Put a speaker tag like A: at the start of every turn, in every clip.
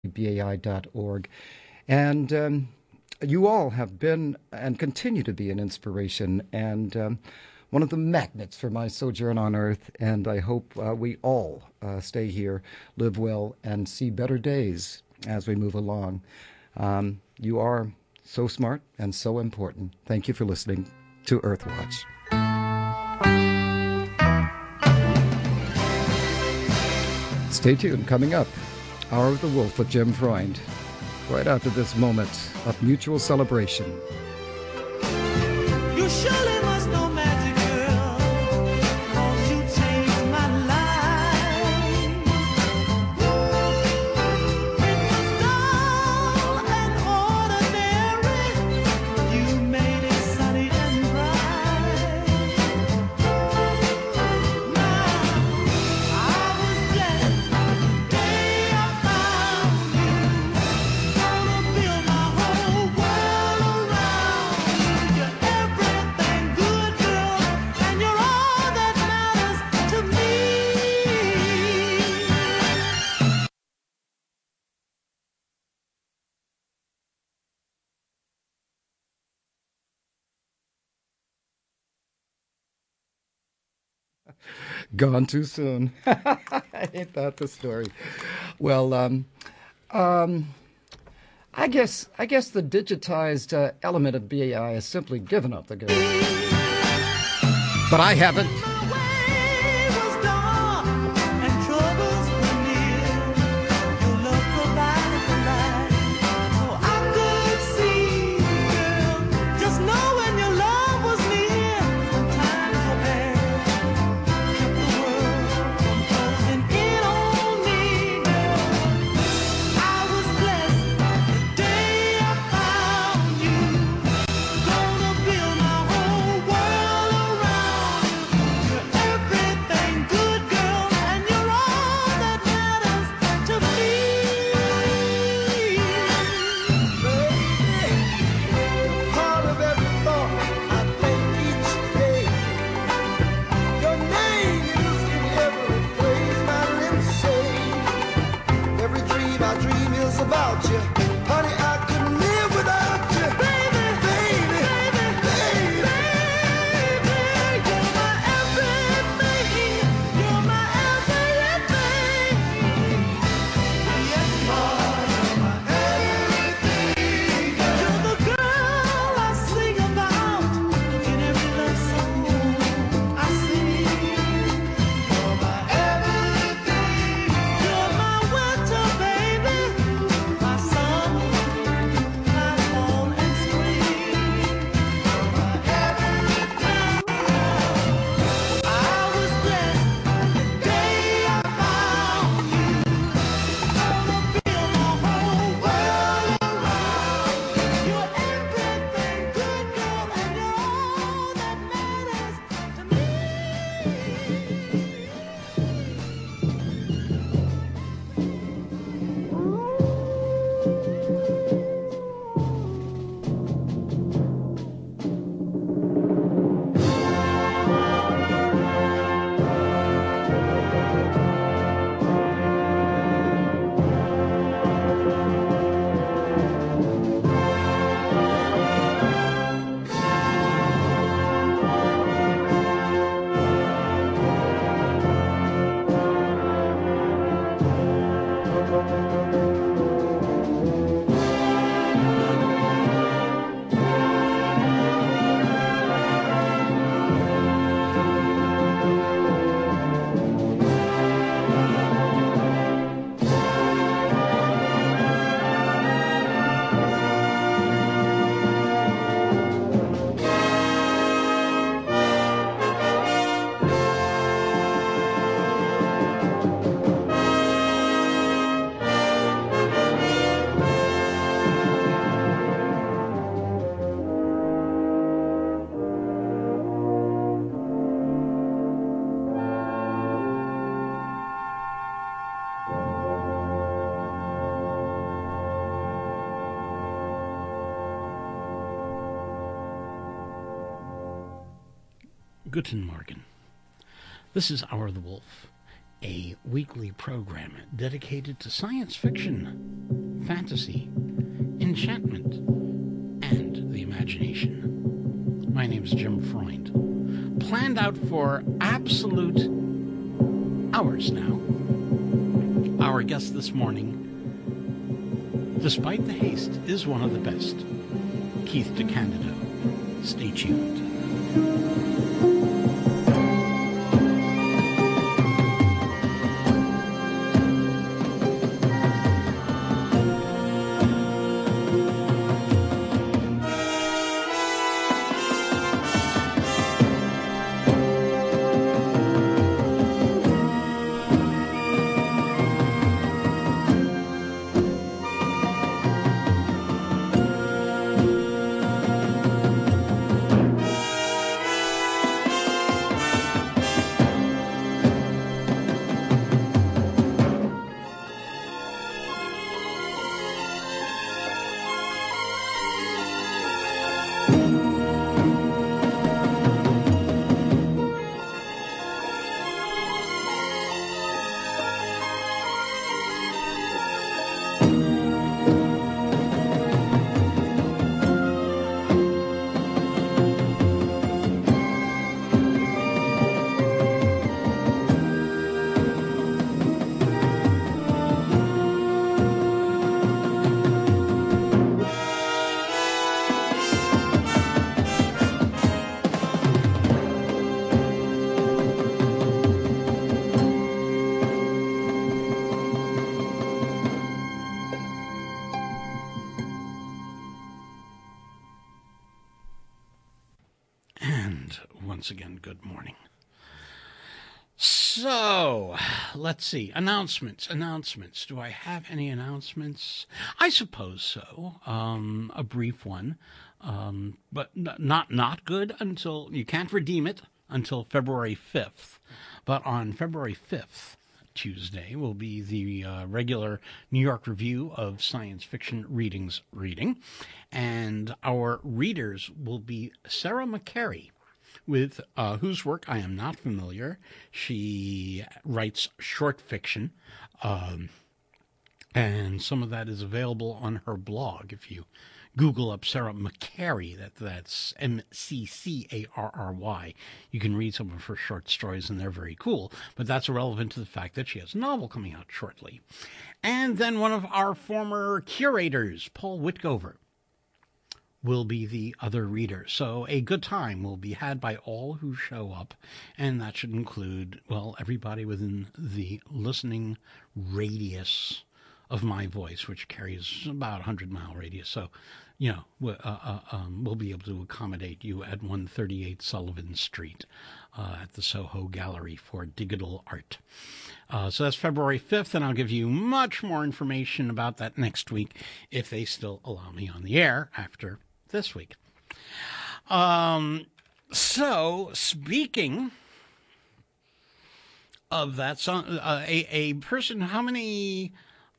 A: bai.org. And you all have been and continue to be an inspiration and one of the magnets for my sojourn on earth. And I hope we all stay here, live well, and see better days as we move along. You are so smart and so important. Thank you for listening to Earthwatch. Stay tuned. Coming up, Hour of the Wolf with Jim Freund. Right after this moment of mutual celebration.
B: You surely must know magic, girl, 'cause you changed my life. It was dull and ordinary. You made it sunny and bright. Now, I was blessed the day I found you. Gonna build my whole world around you. You're everything good, girl, and you're all that matters to me.
A: Gone too soon. Ain't that the story? Well, I guess the digitized element of BAI has simply given up the ghost. But I haven't.
B: My way was dark and troubles were near. Your love provided the light, so I could see, girl. Just knowing your love was near when times were bad, kept the world from closing in on me, girl. I was blessed the day I found you. Gonna build my whole world around you. You're everything good, girl, and you're all that matters to me.
C: Part of every thought I think each day. Your name is in every phrase my lips say. Every dream I dream is about you. Honey, I couldn't live without you. Baby, baby, baby,
B: You're my everything. You're my everything. Yes, you are. You're the girl I sing about in every love song I sing. You're my everything. You're my winter, baby, my sun, my fall and spring. You're my everything. I was blessed the day I found you. Gonna build my whole world around you. You're everything good, girl, and you're all that matters to me.
D: Guten Morgen. This is Hour of the Wolf, a weekly program dedicated to science fiction, fantasy, enchantment, and the imagination. My name's Jim Freund. Planned out for absolute hours now. Our guest this morning, despite the haste, is one of the best. Keith DeCandido. Stay tuned. Once again, good morning. So, let's see. Announcements. Do I have any announcements? I suppose so. A brief one. But not good until, you can't redeem it until February 5th. But on February 5th, Tuesday, will be the regular New York Review of Science Fiction Readings reading. And our readers will be Sarah McCarry, with whose work I am not familiar. She writes short fiction, and some of that is available on her blog. If you Google up Sarah McCarry, that's McCarry, you can read some of her short stories, and they're very cool. But that's irrelevant to the fact that she has a novel coming out shortly. And then one of our former curators, Paul Whitgover, will be the other reader. So a good time will be had by all who show up, and that should include, well, everybody within the listening radius of my voice, which carries about 100-mile radius. So, you know, we'll be able to accommodate you at 138 Sullivan Street at the Soho Gallery for Digital Art. So that's February 5th, and I'll give you much more information about that next week if they still allow me on the air after this week. So, speaking of that song, a person, how many,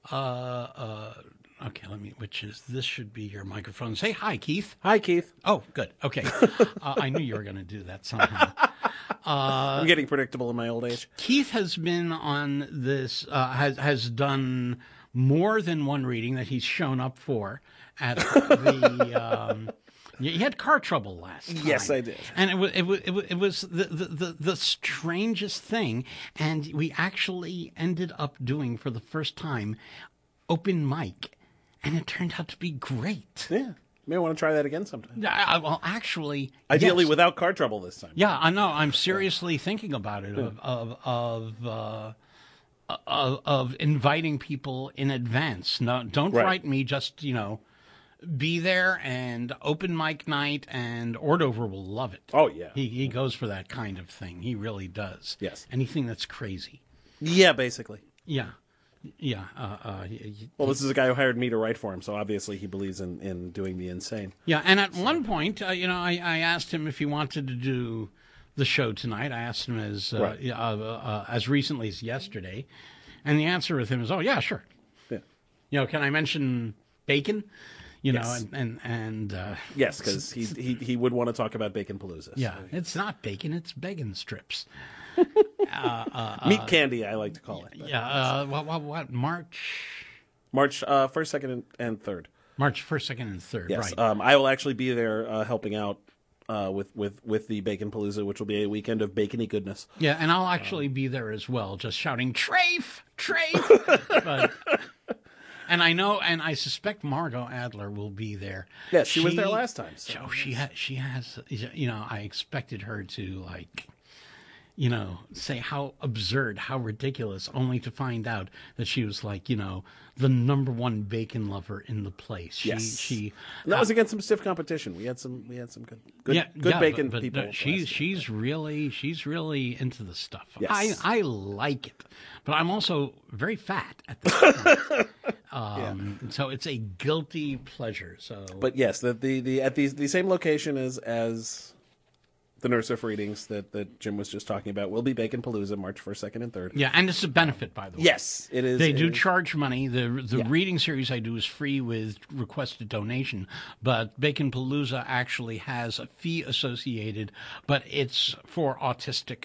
D: okay, this should be your microphone. Say hi, Keith.
E: Hi, Keith.
D: Oh, good. Okay. I knew you were going to do that somehow.
E: I'm getting predictable in my old age.
D: Keith has been on this, has done more than one reading that he's shown up for at the, you had car trouble last time.
E: Yes, I did.
D: And it was the strangest thing. And we actually ended up doing, for the first time, open mic. And it turned out to be great.
E: Yeah. May want to try that again sometime.
D: Well, actually,
E: ideally
D: yes.
E: Without car trouble this time.
D: Yeah, I know. I'm seriously thinking about it, of inviting people in advance. No, don't write me. Just, be there, and open mic night, and Ordover will love it.
E: Oh yeah,
D: he goes for that kind of thing. He really does.
E: Yes,
D: anything that's crazy.
E: Yeah, basically.
D: Yeah.
E: Well, this is a guy who hired me to write for him, so obviously he believes in doing the insane.
D: Yeah, and at one point, I asked him if he wanted to do the show tonight. I asked him as recently as yesterday, and the answer with him is, "Oh yeah, sure." Yeah. Can I mention bacon?
E: Yes.
D: and
E: yes, because he would want to talk about Bacon Palooza.
D: Yeah, it's not bacon; it's bacon strips.
E: Meat candy, I like to call it. But
D: Yeah. What? March?
E: March 1st, 2nd, and 3rd.
D: March 1st, 2nd, and 3rd.
E: Yes.
D: Right.
E: I will actually be there helping out with the Bacon Palooza, which will be a weekend of bacony goodness.
D: Yeah, and I'll actually be there as well, just shouting "Trafe, Trafe!" And I know, and I suspect Margot Adler will be there.
E: Yes, she was there last time. So.
D: Oh, she has. I expected her to say how absurd, how ridiculous, only to find out that she was the number one bacon lover in the place.
E: Yes.
D: And
E: that was against some stiff competition. We had some good bacon
D: but
E: people.
D: She's really into the stuff.
E: Yes.
D: I like it, but I'm also very fat at this point. So it's a guilty pleasure. So,
E: But yes, at the same location as the Nursiff readings that Jim was just talking about will be Bacon Palooza, March 1st, 2nd, and 3rd.
D: yeah, and it's a benefit, by the way.
E: Yes, it is.
D: They do
E: is.
D: charge money. The reading series I do is free with requested donation, but Bacon Palooza actually has a fee associated, but it's for autistic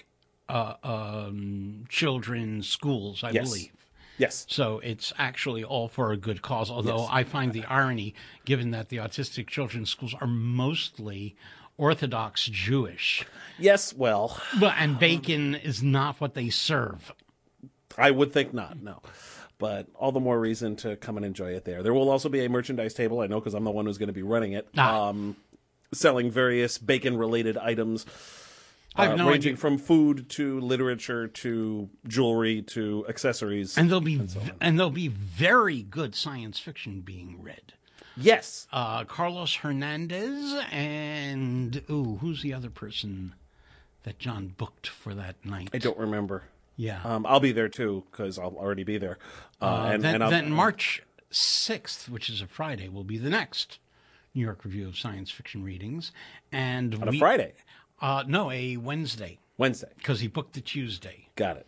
D: children's schools, I believe.
E: Yes.
D: So it's actually all for a good cause, although I find the irony, given that the autistic children's schools are mostly Orthodox Jewish.
E: Yes, well,
D: And bacon is not what they serve.
E: I would think not, no. But all the more reason to come and enjoy it there. There will also be a merchandise table, I know, because I'm the one who's going to be running it, selling various bacon-related items,
D: I have no
E: ranging
D: idea.
E: from food to literature to jewelry to accessories.
D: And there'll be very good science fiction being read.
E: Yes.
D: Carlos Hernandez and who's the other person that John booked for that night?
E: I don't remember.
D: Yeah.
E: I'll be there, too, because I'll already be there.
D: Then March 6th, which is a Friday, will be the next New York Review of Science Fiction readings. And
E: On a Friday?
D: No, a Wednesday.
E: Wednesday.
D: Because he booked the Tuesday.
E: Got it.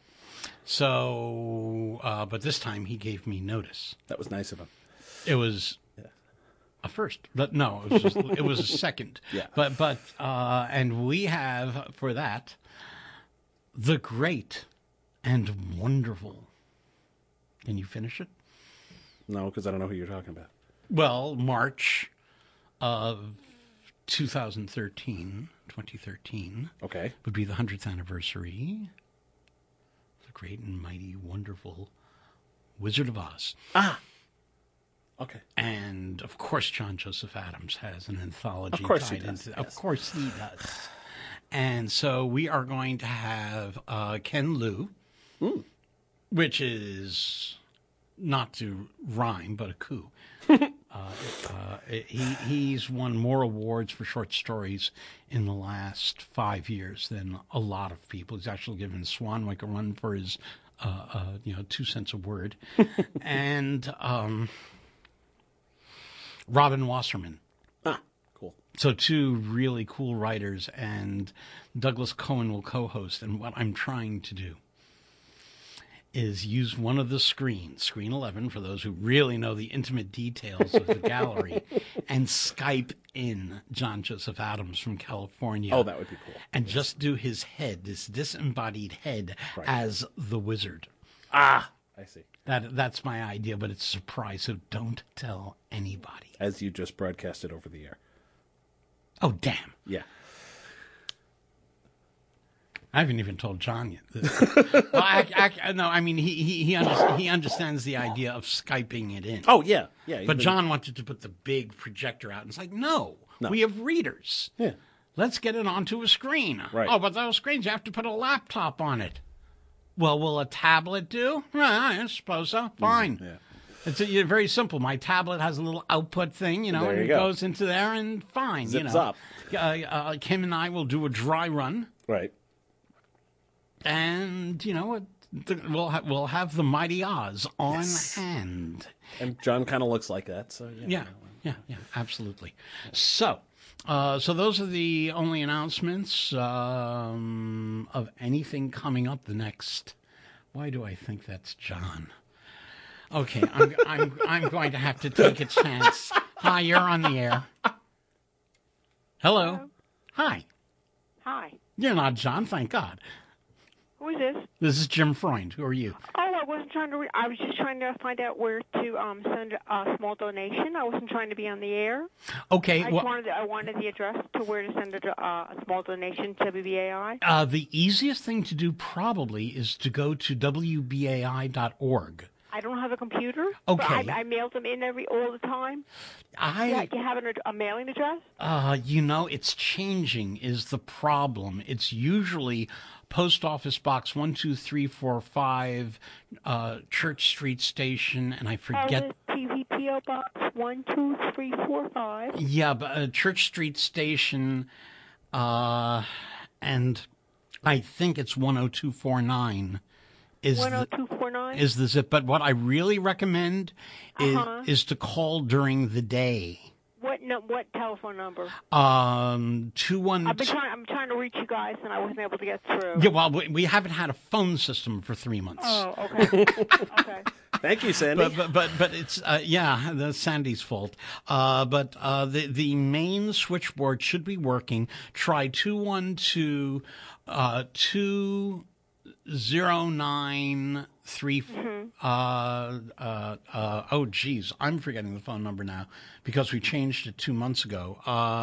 D: So, but this time he gave me notice.
E: That was nice of him.
D: It was a first, but no, it was a second.
E: Yeah.
D: But and we have for that the great and wonderful. Can you finish it?
E: No, because I don't know who you're talking about.
D: Well, March of 2013
E: Okay.
D: would be the 100th anniversary. The great and mighty, wonderful Wizard of Oz.
E: Okay.
D: And, of course, John Joseph Adams has an anthology.
E: Of course he
D: tied
E: does,
D: into- Of
E: yes.
D: course he does. And so we are going to have Ken Liu, which is not to rhyme, but a coup. He's won more awards for short stories in the last 5 years than a lot of people. He's actually given Swanwick a run for his, 2 cents a word. And Robin Wasserman.
E: Cool.
D: So 2 really cool writers, and Douglas Cohen will co-host. And what I'm trying to do is use one of the screens, screen 11, for those who really know the intimate details of the gallery, and Skype in John Joseph Adams from California.
E: Oh, that would be cool.
D: And just do his head, this disembodied head, as the wizard.
E: I see.
D: That's my idea, but it's a surprise, so don't tell anybody.
E: As you just broadcasted over the air.
D: Oh, damn.
E: Yeah.
D: I haven't even told John yet. Well, no, I mean, he understands the idea of Skyping it in.
E: Oh, yeah. Yeah.
D: But John wanted to put the big projector out, and it's like, no. We have readers.
E: Yeah.
D: Let's get it onto a screen.
E: Right.
D: Oh, but those screens, you have to put a laptop on it. Well, will a tablet do? Well, I suppose so. Fine.
E: Yeah.
D: It's very simple. My tablet has a little output thing,
E: There
D: and
E: you
D: it
E: go.
D: goes into there, and fine.
E: Zips up.
D: Kim and I will do a dry run.
E: Right.
D: And we'll have the mighty Oz on hand.
E: And John kind of looks like that, so
D: Yeah, absolutely. So those are the only announcements of anything coming up the next. Why do I think that's John? Okay, I'm going to have to take a chance. Hi, you're on the air. Hello. Hi.
F: Hi.
D: You're not John, thank God.
F: Who is this?
D: This is Jim Freund. Who are you?
F: Oh, I wasn't trying to. I was just trying to find out where to send a small donation. I wasn't trying to be on the air.
D: Okay.
F: I wanted the address to where to send a small donation to WBAI.
D: The easiest thing to do probably is to go to WBAI.org.
F: I don't have a computer.
D: Okay.
F: But I mailed them in all the time. Do you have a mailing address?
D: It's changing is the problem. It's usually Post Office Box 12345, Church Street Station, and I forget.
F: Oh, the TVPO Box 12345.
D: Yeah, but Church Street Station, and I think it's 10249. Is
F: 10249
D: is the zip? But what I really recommend is to call during the day.
F: What telephone number?
D: 212.
F: I'm trying to reach you guys, and I wasn't able to get through.
D: Yeah, well, we haven't had a phone system for 3 months.
F: Oh, okay. Okay.
E: Thank you, Sandy.
D: But it's that's Sandy's fault. But the main switchboard should be working. Try 212 209 3. Oh, geez, I'm forgetting the phone number now because we changed it 2 months ago.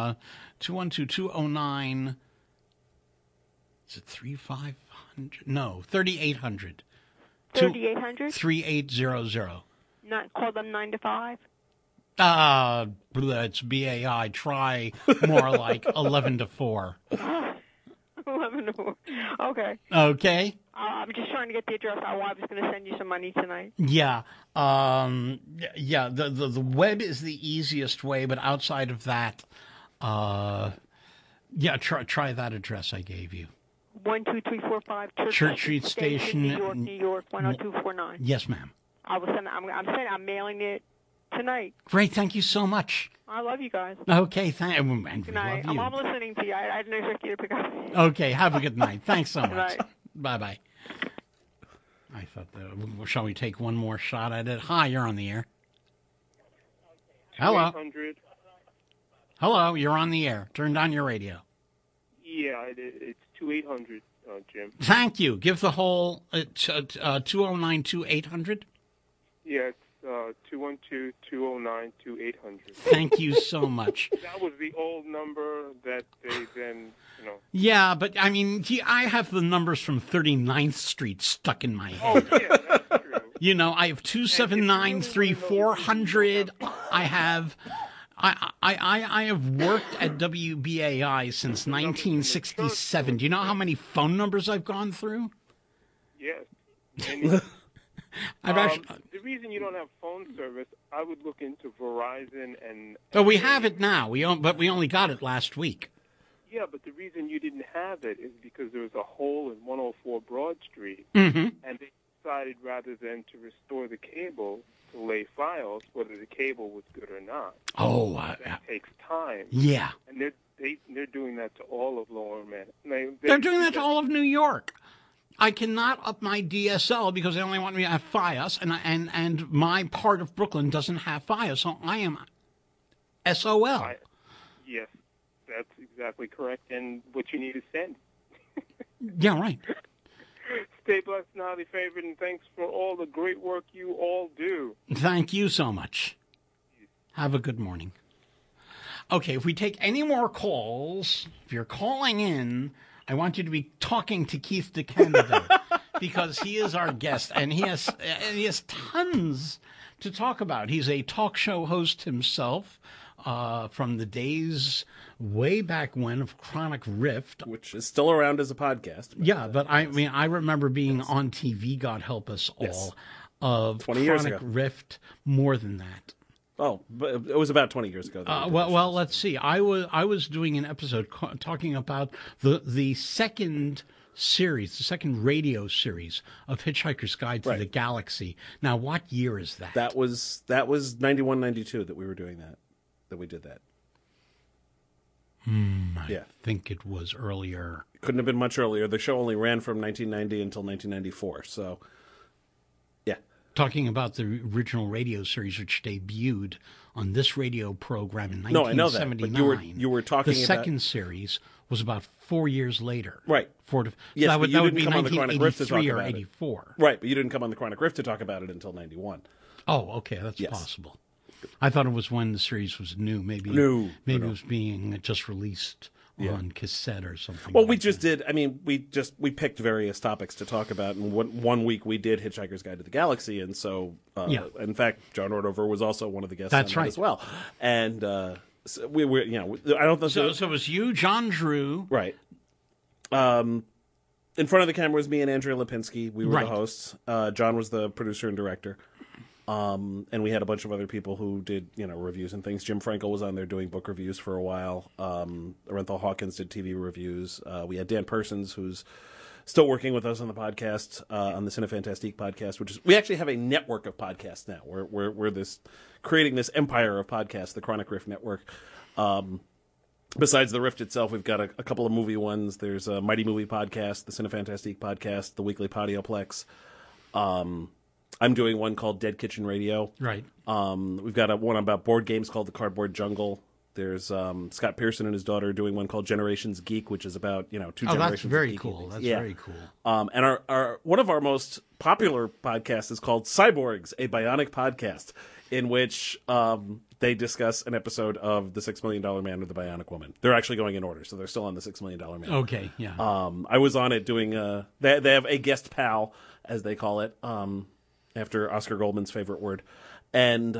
D: 212-209. Is it 3500? No, 3800.
F: 3800.
D: 3800.
F: Not call them 9 to 5.
D: It's BAI. Try more like 11 to 4.
F: 11 to 4. Okay.
D: Okay.
F: I'm just trying to get the address. I was going to send you some money tonight.
D: Yeah. The web is the easiest way, but outside of that, try that address I gave you.
F: 12345
D: Church Street Station,
F: New York 10249.
D: Yes, ma'am.
F: I'm mailing it tonight.
D: Great, thank you so much.
F: I love you guys.
D: Okay, and we
F: Good night.
D: love you.
F: I'm listening to you. I didn't expect you to pick up.
D: Okay, have a good night. Thanks so much.
F: Night.
D: Bye-bye. I thought, shall we take one more shot at it? Hi, you're on the air. Hello.
G: 800.
D: Hello, you're on the air. Turn down your radio.
G: Yeah, it's 2800, Jim.
D: Thank you. Give the whole 209-2800.
G: Yeah, it's 212-209-2800.
D: Thank you so much.
G: That was the old number that they then,
D: Yeah, but I mean, I have the numbers from 39th Street stuck in my head.
G: Oh, yeah, that's true.
D: I have 279-3400. I have worked at WBAI since 1967. Do you know how many phone numbers I've gone through?
G: Yes. And,
D: Actually.
G: the reason you don't have phone service, I would look into Verizon and.
D: Oh, we have it now. But we only got it last week.
G: Yeah, but the reason you didn't have it is because there was a hole in 104 Broad Street,
D: Mm-hmm.
G: and they decided rather than to restore the cable to lay files, whether the cable was good or not.
D: Oh,
G: that takes time.
D: Yeah.
G: And they're doing that to all of Lower Manhattan.
D: They're doing that to all of New York. I cannot up my DSL because they only want me to have Fios, and my part of Brooklyn doesn't have Fios, so I am SOL.
G: Yes, that's exactly correct. And what you need is send.
D: Yeah, right.
G: Stay blessed and highly favored, and thanks for all the great work you all do.
D: Thank you so much. Have a good morning. Okay, if we take any more calls, if you're calling in, I want you to be talking to Keith DeCanada because he is our guest, and he has tons to talk about. He's a talk show host himself from the days way back when of Chronic Rift,
E: which is still around as a podcast.
D: But I mean, I remember being on TV. God help us all. Of
E: 20 years
D: Chronic
E: ago.
D: Rift, more than that.
E: Oh, but it was about 20 years ago.
D: Well, let's see. I was doing an episode talking about the second series, the second radio series of Hitchhiker's Guide to the Galaxy. Now, what year is that?
E: That was 91, 92 that we were doing that we did that.
D: I think it was earlier.
E: It couldn't have been much earlier. The show only ran from 1990 until 1994. So, yeah.
D: Talking about the original radio series, which debuted on this radio program in
E: No, I know that,
D: 1979.
E: but you were talking
D: the
E: about-
D: second series was about 4 years later.
E: Right.
D: So
E: Yes,
D: that
E: but
D: would,
E: you
D: that would
E: didn't
D: be
E: come on the Chronic Rift to talk
D: 1983 or
E: about it.
D: 84.
E: Right, but you didn't come on the Chronic Rift to talk about it until 91.
D: Oh, okay, that's
E: Yes.
D: possible. I thought it was when the series was new. Maybe
E: No.
D: it was being just released on cassette or something.
E: Well,
D: like
E: we just
D: that.
E: did. I mean, we picked various topics to talk about, and one week we did Hitchhiker's Guide to the Galaxy, and so in fact, John Ordover was also one of the guests.
D: That's
E: on that
D: right.
E: as well. And so we were, I don't think
D: So it was you, John Drew.
E: right. In front of the camera was me and Andrea Lipinski. We were
D: Right.
E: the hosts. John was the producer and director. And we had a bunch of other people who did, reviews and things. Jim Frankel was on there doing book reviews for a while. Orenthal Hawkins did TV reviews. We had Dan Persons, who's still working with us on the podcast, on the Cinefantastique podcast, we actually have a network of podcasts now. We're creating this empire of podcasts, the Chronic Rift Network. Besides the Rift itself, we've got a couple of movie ones. There's a Mighty Movie podcast, the Cinefantastique podcast, the Weekly Podioplex. I'm doing one called Dead Kitchen Radio.
D: Right.
E: We've got one about board games called The Cardboard Jungle. There's Scott Pearson and his daughter doing one called Generations Geek, which is about two generations.
D: Oh, that's very
E: of geeky
D: cool.
E: things.
D: That's
E: Yeah.
D: very cool.
E: And our one of our most popular podcasts is called Cyborgs, a Bionic Podcast, in which they discuss an episode of The $6 Million Man or The Bionic Woman. They're actually going in order, so they're still on The $6 Million Man.
D: Okay, yeah.
E: I was on it doing they have a guest pal, as they call it, after Oscar Goldman's favorite word, and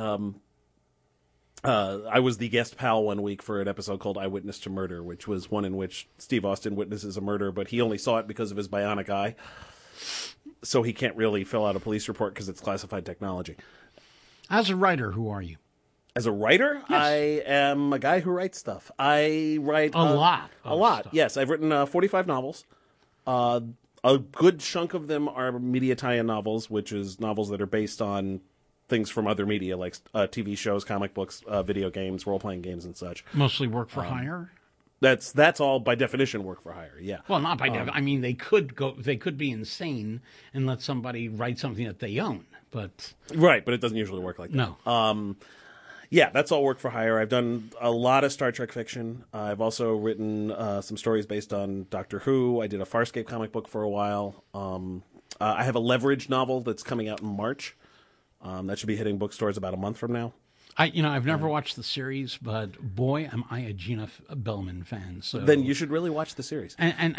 E: I was the guest pal one week for an episode called Eyewitness to Murder, which was one in which Steve Austin witnesses a murder, but he only saw it because of his bionic eye, so he can't really fill out a police report because it's classified technology.
D: As a writer, who are you?
E: As a writer,
D: Yes.
E: I am a guy who writes stuff. I write
D: A lot
E: A
D: of
E: lot.
D: stuff.
E: Yes, I've written 45 novels. A good chunk of them are media tie-in novels, which is novels that are based on things from other media, like TV shows, comic books, video games, role-playing games, and such.
D: Mostly work for hire?
E: That's all by definition work for hire. Yeah.
D: Well, not by I mean, they could be insane and let somebody write something that they own, but
E: Right, but it doesn't usually work like that.
D: no.
E: Yeah, that's all work for hire. I've done a lot of Star Trek fiction. I've also written some stories based on Doctor Who. I did a Farscape comic book for a while. I have a Leverage novel that's coming out in March. That should be hitting bookstores about a month from now.
D: I've never watched the series, but boy, am I a Gina Bellman fan. So
E: Then you should really watch the series.
D: and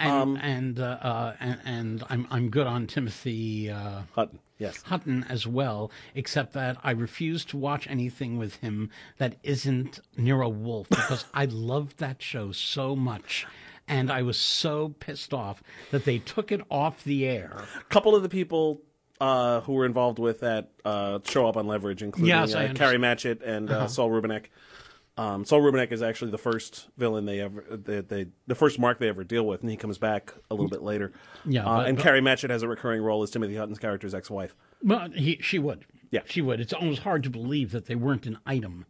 D: I'm good on Timothy
E: Hutton, yes.
D: Hutton as well, except that I refuse to watch anything with him that isn't Nero Wolfe because I loved that show so much. And I was so pissed off that they took it off the air.
E: A couple of the people who were involved with that show up on Leverage, including
D: Yes, I
E: Carrie
D: understand.
E: Matchett and Saul Rubinek. Saul Rubinek is actually the first villain the first Mark they ever deal with, and he comes back a little bit later.
D: Yeah,
E: and
D: but-
E: Carrie Matchett has a recurring role as Timothy Hutton's character's ex-wife.
D: Well, she would.
E: Yeah.
D: She would. It's almost hard to believe that they weren't an item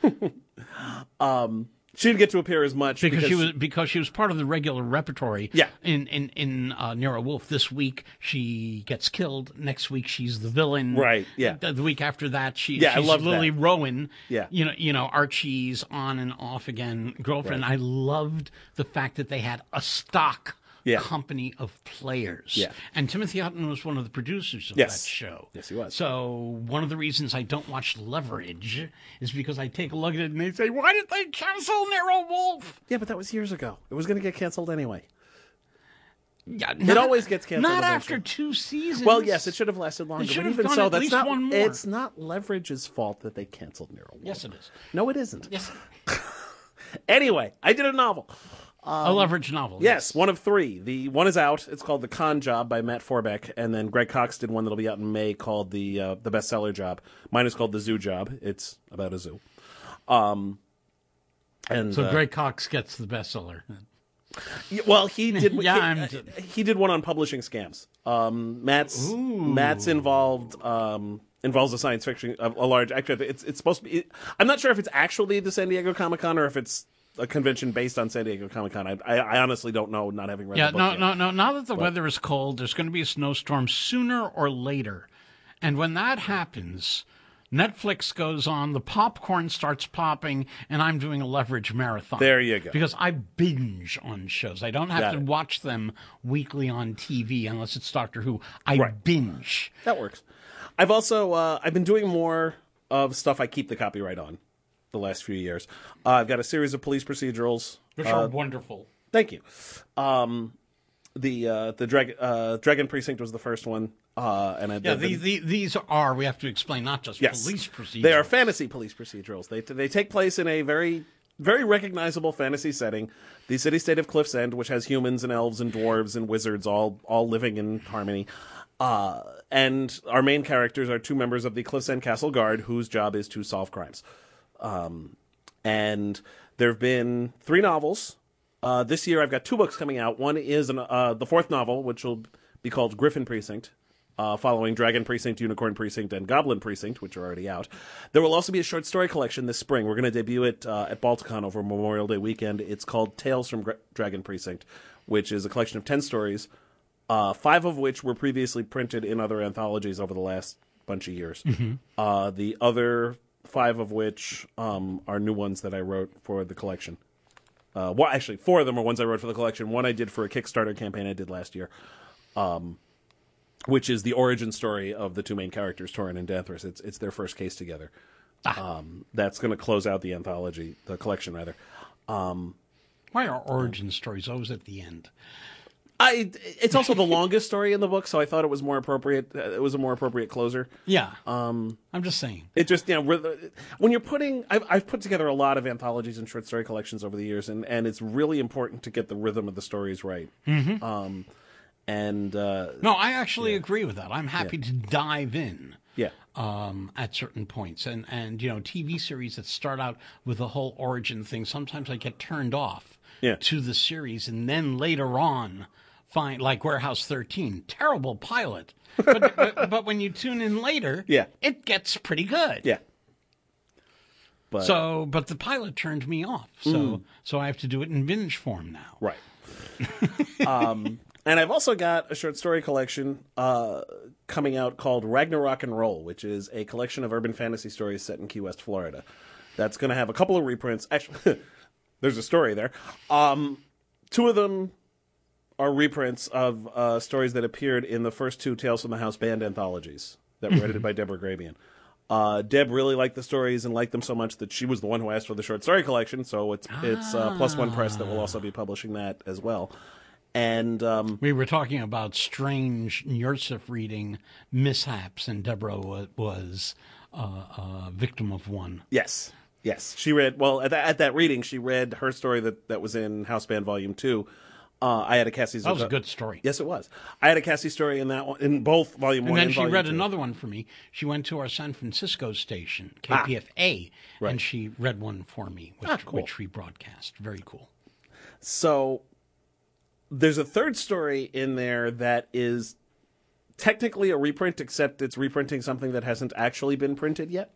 E: She didn't get to appear as much
D: because she was part of the regular repertory.
E: Yeah.
D: In Nero Wolfe, this week she gets killed. Next week she's the villain.
E: Right, yeah.
D: The week after that she's
E: I love
D: Lily
E: that.
D: Rowan.
E: Yeah.
D: You know Archie's on and off again girlfriend.
E: Right.
D: I loved the fact that they had a stock
E: Yeah.
D: company of players.
E: Yeah.
D: And Timothy Hutton was one of the producers of
E: Yes.
D: that show.
E: Yes, he was.
D: So one of the reasons I don't watch Leverage is because I take a look at it and they say, why did they cancel Nero Wolfe?
E: Yeah, but that was years ago. It was going to get canceled anyway.
D: Yeah,
E: It always gets canceled
D: Not
E: eventually.
D: after 2 seasons.
E: Well, yes, it should have lasted longer.
D: It should
E: but
D: have
E: even
D: gone
E: so,
D: at
E: that's
D: least
E: not.
D: one more.
E: It's not Leverage's fault that they canceled Nero Wolfe.
D: Yes, it is.
E: No, it isn't.
D: Yes.
E: Anyway, I did a novel.
D: A Leverage novel.
E: Yes, one of 3. The one is out. It's called The Con Job by Matt Forbeck, and then Greg Cox did one that'll be out in May called the Bestseller Job. Mine is called The Zoo Job. It's about a zoo. And
D: So Greg Cox gets the bestseller.
E: well, he did.
D: Yeah,
E: he did one on publishing scams. Matt's involved. Involves a science fiction, a large. Actually, it's supposed to be. I'm not sure if it's actually the San Diego Comic Con or if it's a convention based on San Diego Comic Con. I honestly don't know, not having read
D: Yeah,
E: the book yet.
D: no. Now that the weather is cold, there's going to be a snowstorm sooner or later. And when that happens, Netflix goes on, the popcorn starts popping, and I'm doing a leverage marathon.
E: There you go.
D: Because I binge on shows. I don't have
E: Got
D: to
E: it.
D: watch them weekly on TV unless it's Doctor Who. I
E: Right.
D: binge.
E: That works. I've also I've been doing more of stuff I keep the copyright on the last few years. I've got a series of police procedurals.
D: Which are wonderful.
E: Thank you. The Dragon Precinct was the first one, and
D: Yeah, these are, we have to explain, not just
E: yes,
D: police procedures.
E: they are fantasy police procedurals. They take place in a very very recognizable fantasy setting, the city-state of Cliff's End, which has humans and elves and dwarves and wizards all living in harmony. And our main characters are two members of the Cliff's End Castle Guard, whose job is to solve crimes. And there have been 3 novels. This year I've got 2 books coming out. One is the 4th novel, which will be called Griffin Precinct, following Dragon Precinct, Unicorn Precinct, and Goblin Precinct, which are already out. There will also be a short story collection this spring. We're going to debut it at Balticon over Memorial Day weekend. It's called Tales from Dragon Precinct, which is a collection of 10 stories, 5 of which were previously printed in other anthologies over the last bunch of years. The other 5 of which are new ones that I wrote for the collection. Well, actually, 4 of them are ones I wrote for the collection. One I did for a Kickstarter campaign I did last year, which is the origin story of the 2 main characters, Torin and Danthras. It's their first case together. That's going to close out the anthology, the collection, rather.
D: Why are origin stories always at the end?
E: It's also the longest story in the book, so I thought it was more appropriate. It was a more appropriate closer.
D: Yeah. I'm just saying.
E: It just, when you're putting, I've put together a lot of anthologies and short story collections over the years, and it's really important to get the rhythm of the stories right.
D: No, I actually agree with that. I'm happy to dive in.
E: Yeah.
D: At certain points, and TV series that start out with the whole origin thing, sometimes I get turned off to the series, and then later on find, like Warehouse 13, terrible pilot, but when you tune in later, it gets pretty good.
E: Yeah. But
D: the pilot turned me off, so I have to do it in binge form now.
E: Right. And I've also got a short story collection coming out called Ragnarok and Roll, which is a collection of urban fantasy stories set in Key West, Florida. That's going to have a couple of reprints. Actually, there's a story there. 2 of them are reprints of stories that appeared in the first 2 Tales from the House Band anthologies that were edited by Deborah Grabian. Deb really liked the stories and liked them so much that she was the one who asked for the short story collection, so it's Plus One Press that will also be publishing that as well. And
D: we were talking about strange Yurtsif reading mishaps, and Deborah was a victim of one.
E: Yes. She read, well, at that reading, she read her story that was in House Band Volume 2. I had a Cassie.
D: That was a good story.
E: Yes, it was. I had a Cassie story in that one, in both Volume 1 and Volume 2.
D: And then she read another one for me. She went to our San Francisco station, KPFA, and she read one for me, which we broadcast. Very cool.
E: So there's a third story in there that is technically a reprint, except it's reprinting something that hasn't actually been printed yet.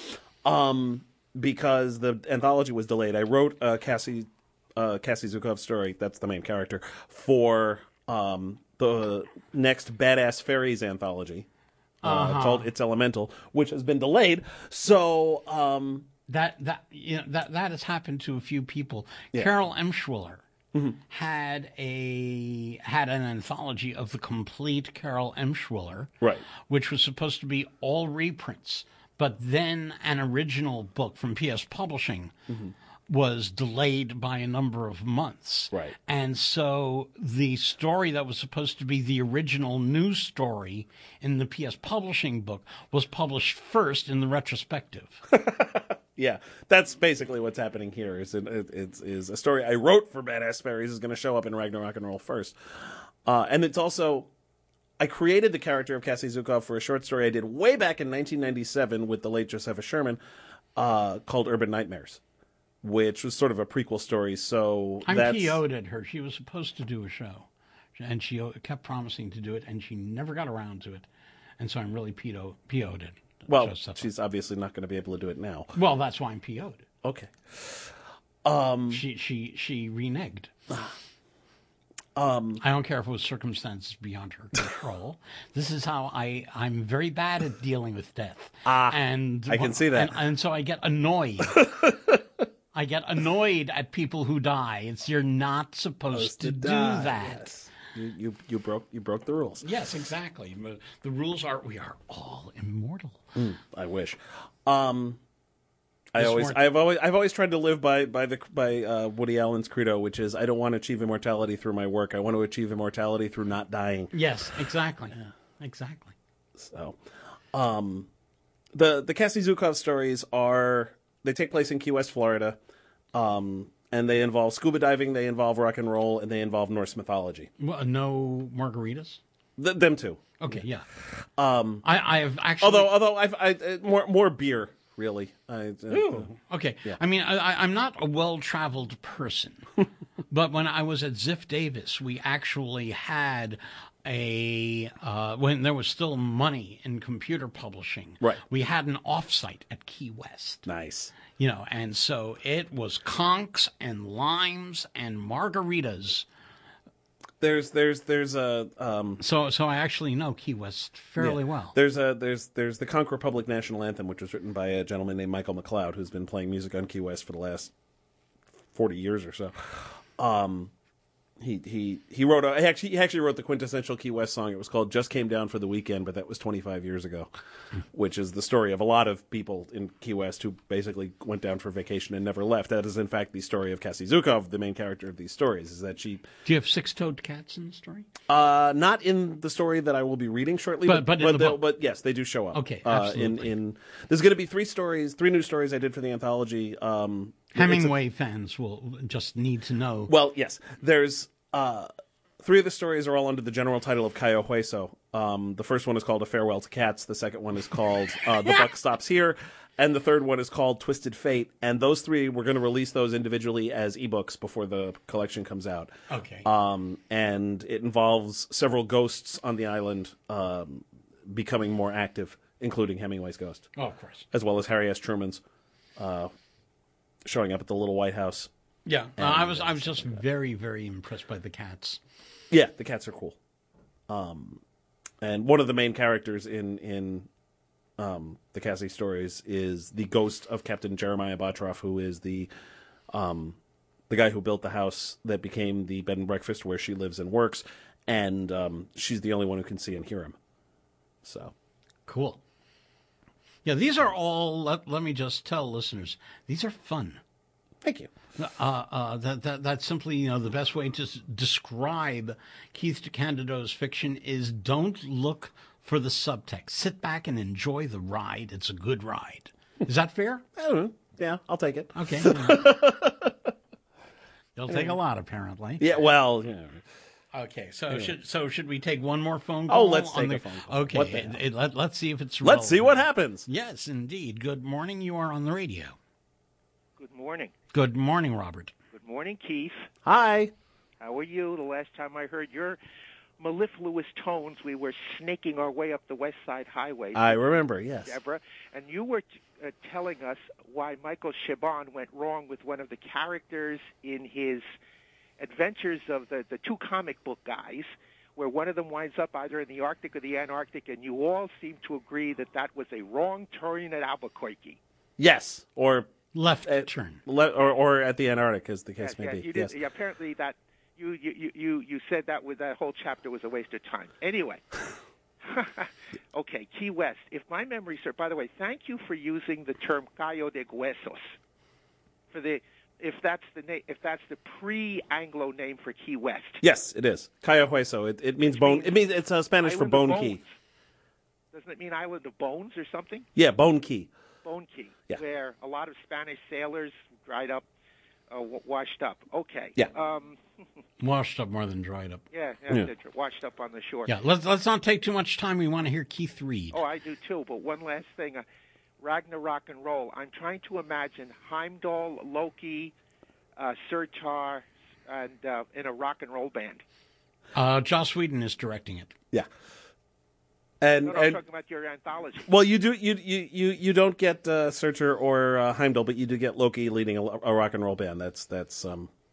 E: Because the anthology was delayed. I wrote a Cassie Zukov story, that's the main character, for the next Badass Fairies anthology called It's Elemental, which has been delayed. So
D: that has happened to a few people. Yeah. Carol Emschwiller had an anthology of the complete Carol Emschwiller, which was supposed to be all reprints. But then an original book from PS Publishing was delayed by a number of months.
E: Right.
D: And so the story that was supposed to be the original news story in the PS Publishing book was published first in the retrospective.
E: Yeah, that's basically what's happening here. Is a story I wrote for Badass Fairies is going to show up in Ragnarok and Roll first. And it's also... I created the character of Cassie Zukov for a short story I did way back in 1997 with the late Josepha Sherman called Urban Nightmares, which was sort of a prequel story. So
D: I'm PO'd at her. She was supposed to do a show, and she kept promising to do it, and she never got around to it. And so I'm really PO'd at
E: Well,
D: Josepha.
E: She's obviously not going to be able to do it now.
D: Well, that's why I'm PO'd.
E: Okay.
D: She reneged. I don't care if it was circumstances beyond her control. This is how I'm very bad at dealing with death. And
E: I can see that.
D: And so I get annoyed. I get annoyed at people who die. You're not supposed to do that.
E: Yes. You broke the rules.
D: Yes, exactly. But the rules are we are all immortal.
E: I wish. I've always tried to live by Woody Allen's credo, which is I don't want to achieve immortality through my work. I want to achieve immortality through not dying.
D: Yes, exactly. Exactly.
E: So, the Cassie Zukov stories they take place in Key West, Florida, and they involve scuba diving, they involve rock and roll, and they involve Norse mythology.
D: Well, no margaritas?
E: Them too.
D: Okay, yeah. I have actually.
E: Although I've more beer. Really?
D: Okay. Yeah. I mean, I'm not a well-traveled person, but when I was at Ziff Davis, we actually had when there was still money in computer publishing,
E: right.
D: We had an offsite at Key West.
E: Nice.
D: And so it was conchs and limes and margaritas.
E: There's a
D: So I actually know Key West fairly well.
E: There's the Conch Republic National Anthem, which was written by a gentleman named Michael McLeod, who's been playing music on Key West for the last 40 years or so. He actually wrote the quintessential Key West song. It was called "Just Came Down for the Weekend," but that was 25 years ago, which is the story of a lot of people in Key West who basically went down for vacation and never left. That is, in fact, the story of Cassie Zukov, the main character of these stories. Is that she?
D: Do you have six-toed cats in the story?
E: Not in the story that I will be reading shortly, but yes, they do show up.
D: Okay, absolutely.
E: There's going to be three new stories I did for the anthology.
D: Hemingway fans will just need to know.
E: Well, yes. There's three of the stories are all under the general title of Cayo Hueso. The first one is called A Farewell to Cats. The second one is called The Buck Stops Here. And the third one is called Twisted Fate. And those three, we're going to release those individually as ebooks before the collection comes out.
D: Okay.
E: And it involves several ghosts on the island becoming more active, including Hemingway's ghost.
D: Oh, of course.
E: As well as Harry S. Truman's showing up at the Little White House.
D: Yeah, I was just very, very impressed by the cats.
E: Yeah, the cats are cool. And one of the main characters in the Cassie stories is the ghost of Captain Jeremiah Botroff, who is the guy who built the house that became the bed and breakfast where she lives and works, and she's the only one who can see and hear him. So
D: cool. Yeah, these are all. Let me just tell listeners, these are fun.
E: Thank you.
D: That's simply the best way to describe Keith DeCandido's fiction is don't look for the subtext. Sit back and enjoy the ride. It's a good ride. Is that fair?
E: I don't know. Yeah, I'll take it.
D: Okay. You'll take a lot, apparently.
E: Yeah. Well. Yeah.
D: Okay, so should we take one more phone call?
E: Oh, let's take a phone call.
D: Okay, let's see if it's
E: relevant. Let's see what happens.
D: Yes, indeed. Good morning. You are on the radio.
H: Good morning.
D: Good morning, Robert.
H: Good morning, Keith.
E: Hi.
H: How are you? The last time I heard your mellifluous tones, we were snaking our way up the West Side Highway.
E: I remember, yes.
H: Deborah, and you were telling us why Michael Chabon went wrong with one of the characters in his adventures of the two comic book guys, where one of them winds up either in the Arctic or the Antarctic, and you all seem to agree that that was a wrong turn at Albuquerque.
E: Yes, or
D: left turn,
E: or at the Antarctic, as the case may be.
H: You did, apparently that you said that whole chapter was a waste of time. Anyway, okay, Key West. If my memory serves, by the way, thank you for using the term Cayo de Huesos for the. If that's the pre-Anglo name for Key West.
E: Yes, it is. Cayo Hueso. It means bone. It means it's Spanish for bone key.
H: Doesn't it mean Island of Bones or something?
E: Yeah, Bone Key.
H: Bone Key,
E: yeah.
H: Where a lot of Spanish sailors dried up, washed up. Okay.
E: Yeah.
D: Washed up more than dried up.
H: Yeah. Washed up on the shore.
D: Yeah. Let's not take too much time. We want to hear Keith read.
H: Oh, I do too. But one last thing. Ragnarok and Roll. I'm trying to imagine Heimdall, Loki, Surtar, and in a rock and roll band.
D: Joss Whedon is directing it.
E: Yeah.
H: I'm talking about your anthology.
E: Well, you do don't get Surtur or Heimdall, but you do get Loki leading a rock and roll band. That's
H: really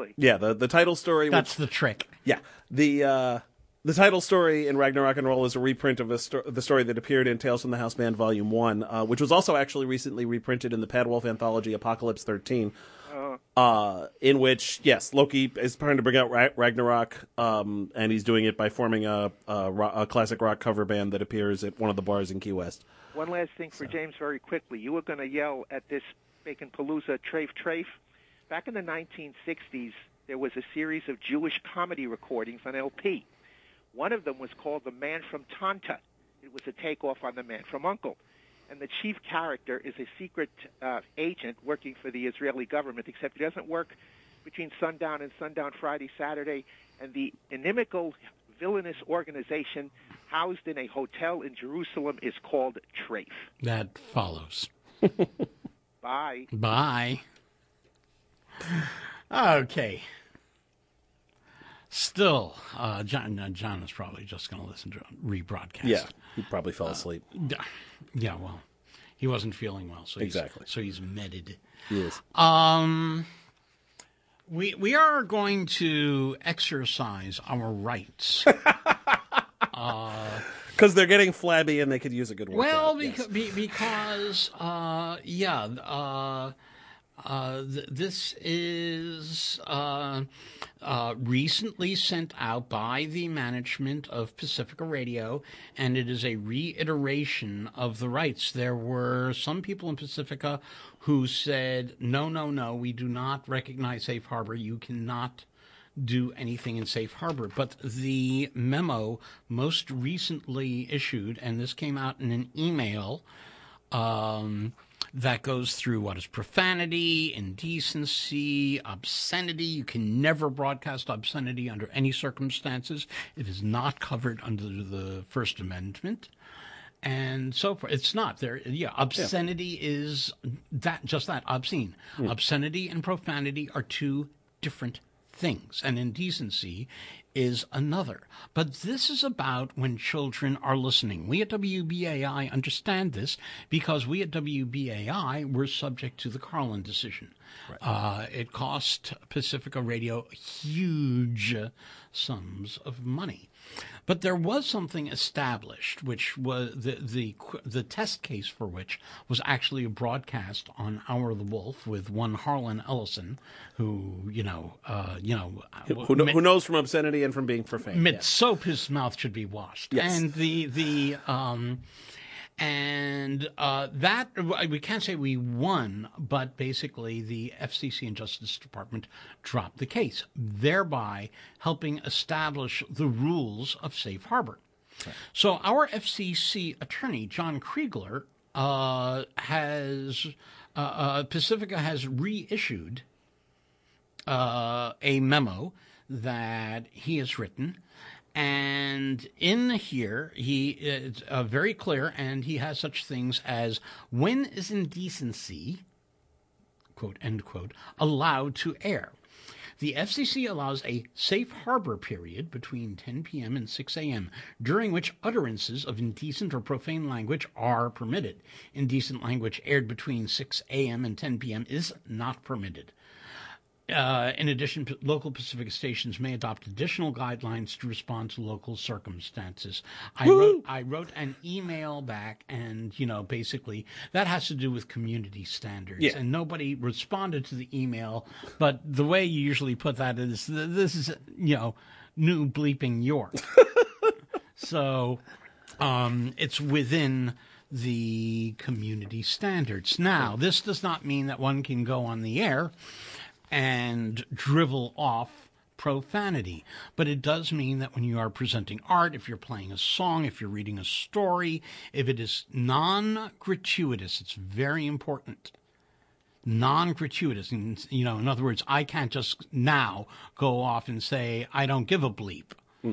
H: really?
E: Yeah, the title story.
D: That's the trick.
E: Yeah, the title story in Ragnarok and Roll is a reprint of the story that appeared in Tales from the House Band Volume 1, which was also actually recently reprinted in the Padwolf anthology Apocalypse 13, in which, yes, Loki is trying to bring out Ragnarok, and he's doing it by forming a classic rock cover band that appears at one of the bars in Key West.
H: One last thing for James very quickly. You were going to yell at this Bacon-Palooza Trafe. Back in the 1960s, there was a series of Jewish comedy recordings on LP. One of them was called The Man from Tanta. It was a takeoff on The Man from U.N.C.L.E. And the chief character is a secret agent working for the Israeli government, except he doesn't work between sundown and sundown Friday, Saturday. And the inimical, villainous organization housed in a hotel in Jerusalem is called Trafe.
D: That follows.
H: Bye.
D: Bye. Okay. Still, John is probably just going to listen to a rebroadcast.
E: Yeah, he probably fell asleep.
D: Yeah, well, he wasn't feeling well, so
E: exactly.
D: He's medded.
E: He is.
D: We are going to exercise our rights.
E: Because they're getting flabby and they could use a good workout.
D: Well,
E: yes.
D: because this is recently sent out by the management of Pacifica Radio, and it is a reiteration of the rights. There were some people in Pacifica who said, no, we do not recognize Safe Harbor. You cannot do anything in Safe Harbor. But the memo most recently issued, and this came out in an email, that goes through what is profanity, indecency, obscenity. You can never broadcast obscenity under any circumstances. It is not covered under the First Amendment. And so forth. It's not there. Yeah, obscenity is just that, obscene. Obscenity and profanity are two different things, and indecency is another. But this is about when children are listening. We at WBAI understand this because we at WBAI were subject to the Carlin decision. Right. It cost Pacifica Radio huge sums of money. But there was something established, which was the test case for which was actually a broadcast on Hour of the Wolf with one Harlan Ellison, who
E: who knows from obscenity and from being profane.
D: Mit soap, his mouth should be washed.
E: Yes.
D: And that we can't say we won, but basically the FCC and Justice Department dropped the case, thereby helping establish the rules of Safe Harbor. Right. So our FCC attorney, John Kriegler, Pacifica has reissued a memo that he has written. And in here, he is very clear, and he has such things as, when is indecency, quote, end quote, allowed to air? The FCC allows a safe harbor period between 10 p.m. and 6 a.m., during which utterances of indecent or profane language are permitted. Indecent language aired between 6 a.m. and 10 p.m. is not permitted. In addition, local Pacific stations may adopt additional guidelines to respond to local circumstances. I wrote an email back, and basically that has to do with community standards, and nobody responded to the email. But the way you usually put that is, this is New Bleeping York, so it's within the community standards. Now, this does not mean that one can go on the air and drivel off profanity. But it does mean that when you are presenting art, if you're playing a song, if you're reading a story, if it is non-gratuitous, it's very important. Non-gratuitous. And, in other words, I can't just now go off and say, I don't give a bleep.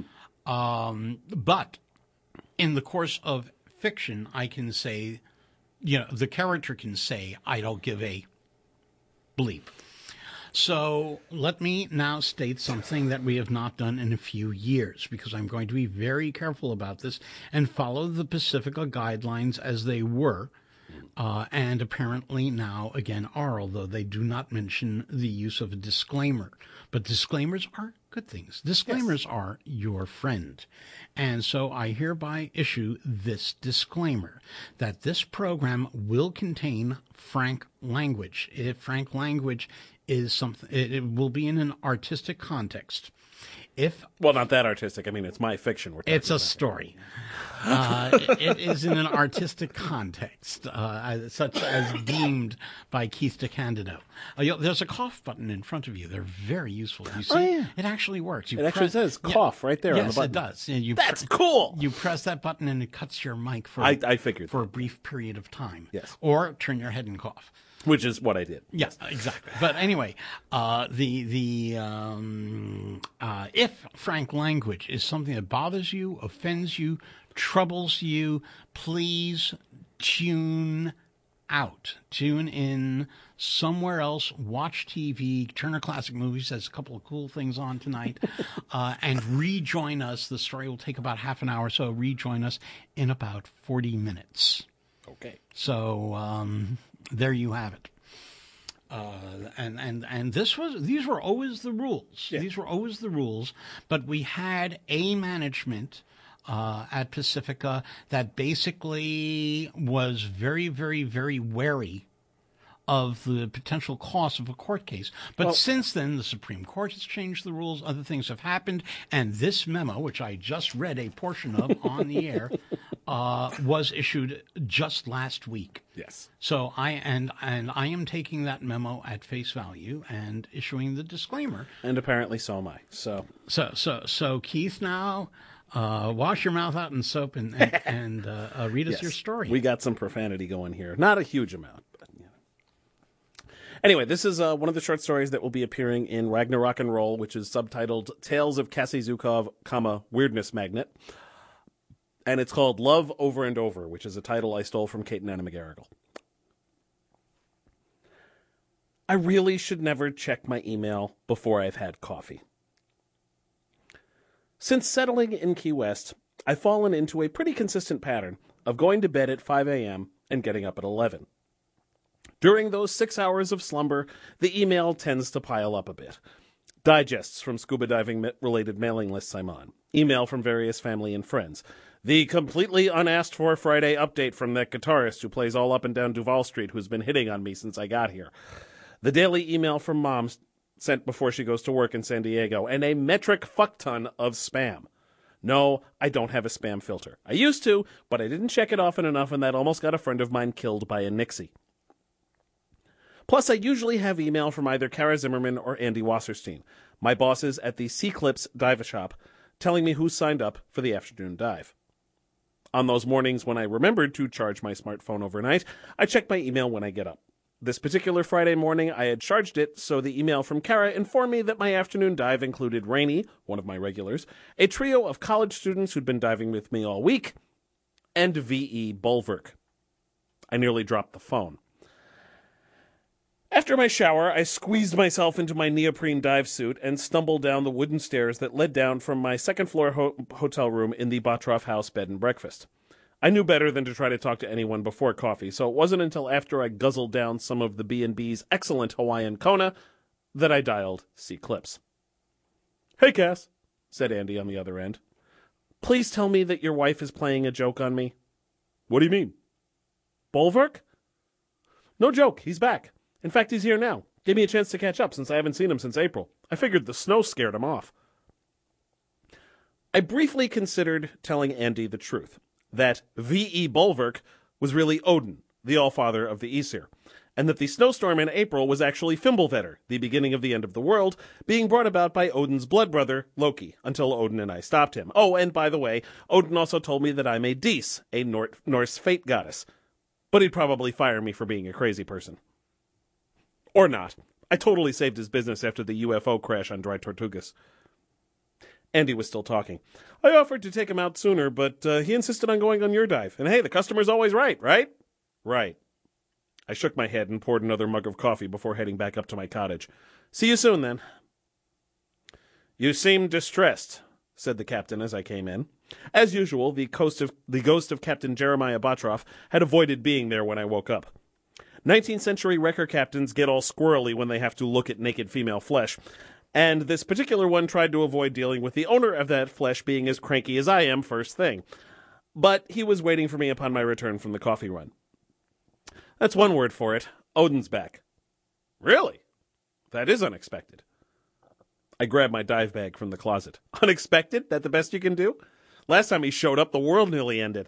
D: But in the course of fiction, I can say, the character can say, I don't give a bleep. So let me now state something that we have not done in a few years, because I'm going to be very careful about this and follow the Pacifica guidelines as they were and apparently now again are, although they do not mention the use of a disclaimer. But disclaimers are good things. Disclaimers are your friend. And so I hereby issue this disclaimer that this program will contain frank language. If frank language is something, it will be in an artistic context.
E: Well, not that artistic. I mean, it's my fiction.
D: It's a story. It is in an artistic context, such as deemed by Keith DeCandido. There's a cough button in front of you. They're very useful. You see, It actually works.
E: It actually says cough right there on the button.
D: Yes, it does.
E: That's cool.
D: You press that button and it cuts your mic for
E: I figured
D: for a brief period of time.
E: Yes.
D: Or turn your head and cough.
E: Which is what I did.
D: Yes, exactly. But anyway, if frank language is something that bothers you, offends you, troubles you, please tune out. Tune in somewhere else, watch TV, Turner Classic Movies has a couple of cool things on tonight, and rejoin us. The story will take about half an hour, so rejoin us in about 40 minutes.
E: Okay.
D: So there you have it. And these were always the rules.
E: Yeah.
D: These were always the rules. But we had a management at Pacifica that basically was very, very, very wary of the potential cost of a court case. But since then, the Supreme Court has changed the rules. Other things have happened. And this memo, which I just read a portion of on the air, was issued just last week.
E: Yes.
D: So I am taking that memo at face value and issuing the disclaimer.
E: And apparently so am I.
D: So Keith, now wash your mouth out in soap and read us your story.
E: We got some profanity going here. Not a huge amount, but you know. Anyway, this is one of the short stories that will be appearing in Ragnarok and Roll, which is subtitled Tales of Cassie Zukov, Weirdness Magnet. And it's called Love Over and Over, which is a title I stole from Kate and Anna McGarrigle. I really should never check my email before I've had coffee. Since settling in Key West, I've fallen into a pretty consistent pattern of going to bed at 5 a.m. and getting up at 11. During those 6 hours of slumber, the email tends to pile up a bit. Digests from scuba diving-related mailing lists I'm on. Email from various family and friends. The completely unasked-for Friday update from that guitarist who plays all up and down Duval Street who's been hitting on me since I got here. The daily email from Mom sent before she goes to work in San Diego. And a metric fuckton of spam. No, I don't have a spam filter. I used to, but I didn't check it often enough, and that almost got a friend of mine killed by a Nixie. Plus, I usually have email from either Kara Zimmerman or Andy Wasserstein, my bosses at the C-Clips Dive Shop, telling me who signed up for the afternoon dive. On those mornings when I remembered to charge my smartphone overnight, I check my email when I get up. This particular Friday morning, I had charged it, so the email from Kara informed me that my afternoon dive included Rainey, one of my regulars, a trio of college students who'd been diving with me all week, and V.E. Bulwark. I nearly dropped the phone. After my shower, I squeezed myself into my neoprene dive suit and stumbled down the wooden stairs that led down from my second-floor hotel room in the Bottroff House bed and breakfast. I knew better than to try to talk to anyone before coffee, so it wasn't until after I guzzled down some of the B&B's excellent Hawaiian Kona that I dialed C-Clips. "Hey, Cass," said Andy on the other end. "Please tell me that your wife is playing a joke on me." "What do you mean?" "Bulwark?" "No joke, he's back. In fact, he's here now. Gave me a chance to catch up since I haven't seen him since April. I figured the snow scared him off." I briefly considered telling Andy the truth, that V.E. Bulwark was really Odin, the Allfather of the Aesir, and that the snowstorm in April was actually Fimbulvetr, the beginning of the end of the world, being brought about by Odin's blood brother, Loki, until Odin and I stopped him. Oh, and by the way, Odin also told me that I'm a Dis, a Norse fate goddess. But he'd probably fire me for being a crazy person. Or not. I totally saved his business after the UFO crash on Dry Tortugas. Andy was still talking. "I offered to take him out sooner, but he insisted on going on your dive. And hey, the customer's always right, right?" "Right." I shook my head and poured another mug of coffee before heading back up to my cottage. "See you soon, then." "You seem distressed," said the captain as I came in. As usual, the ghost of Captain Jeremiah Botroff had avoided being there when I woke up. 19th century wrecker captains get all squirrely when they have to look at naked female flesh, and this particular one tried to avoid dealing with the owner of that flesh being as cranky as I am first thing. But he was waiting for me upon my return from the coffee run. That's one word for it. Odin's back. Really? That is unexpected. I grabbed my dive bag from the closet. Unexpected? That the best you can do? Last time he showed up, the world nearly ended.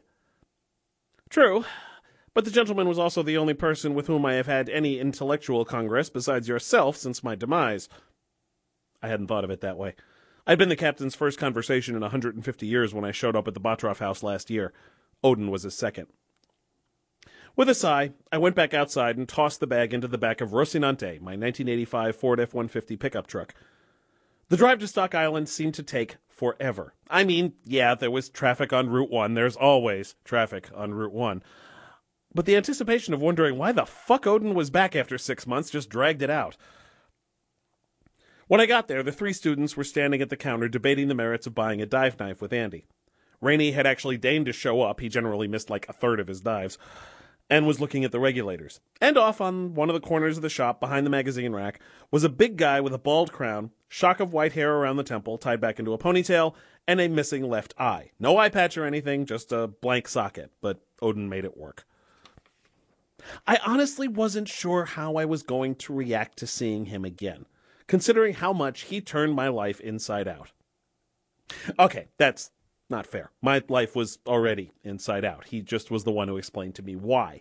E: True, but the gentleman was also the only person with whom I have had any intellectual congress besides yourself since my demise. I hadn't thought of it that way. I'd been the captain's first conversation in 150 years when I showed up at the Botroff house last year. Odin was his second. With a sigh, I went back outside and tossed the bag into the back of Rocinante, my 1985 Ford F-150 pickup truck. The drive to Stock Island seemed to take forever. I mean, yeah, there was traffic on Route 1. There's always traffic on Route 1. But the anticipation of wondering why the fuck Odin was back after 6 months just dragged it out. When I got there, the 3 students were standing at the counter debating the merits of buying a dive knife with Andy. Rainey had actually deigned to show up. He generally missed like a third of his dives. And was looking at the regulators. And off on one of the corners of the shop, behind the magazine rack, was a big guy with a bald crown, shock of white hair around the temple, tied back into a ponytail, and a missing left eye. No eye patch or anything, just a blank socket, but Odin made it work. I honestly wasn't sure how I was going to react to seeing him again, considering how much he turned my life inside out. Okay, that's not fair. My life was already inside out. He just was the one who explained to me why.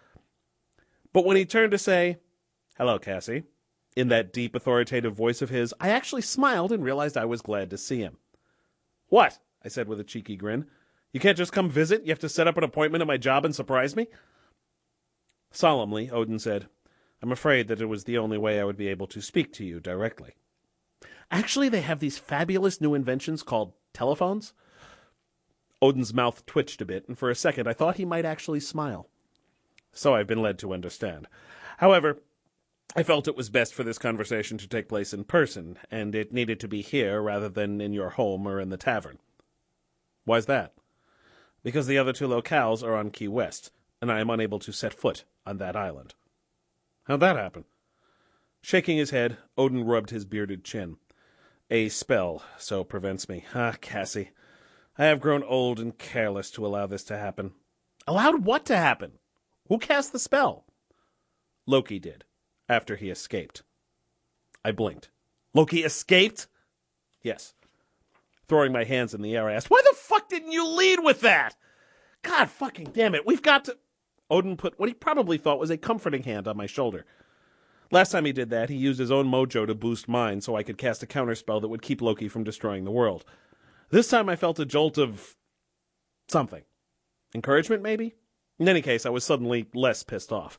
E: But when he turned to say, "Hello, Cassie," in that deep, authoritative voice of his, I actually smiled and realized I was glad to see him. "What?" I said with a cheeky grin. "You can't just come visit? You have to set up an appointment at my job and surprise me?" Solemnly, Odin said, "I'm afraid that it was the only way I would be able to speak to you directly. Actually, they have these fabulous new inventions called telephones." Odin's mouth twitched a bit, and for a second I thought he might actually smile. So I've been led to understand. However, I felt it was best for this conversation to take place in person, and it needed to be here rather than in your home or in the tavern. Why's that? Because the other 2 locales are on Key West, and I am unable to set foot on that island. How'd that happen? Shaking his head, Odin rubbed his bearded chin. A spell so prevents me. Ah, Cassie. I have grown old and careless to allow this to happen. Allowed what to happen? Who cast the spell? Loki did, after he escaped. I blinked. Loki escaped? Yes. Throwing my hands in the air, I asked, "Why the fuck didn't you lead with that? God fucking damn it, we've got to..." Odin put what he probably thought was a comforting hand on my shoulder. Last time he did that, he used his own mojo to boost mine so I could cast a counterspell that would keep Loki from destroying the world. This time I felt a jolt of something. Encouragement, maybe? In any case, I was suddenly less pissed off.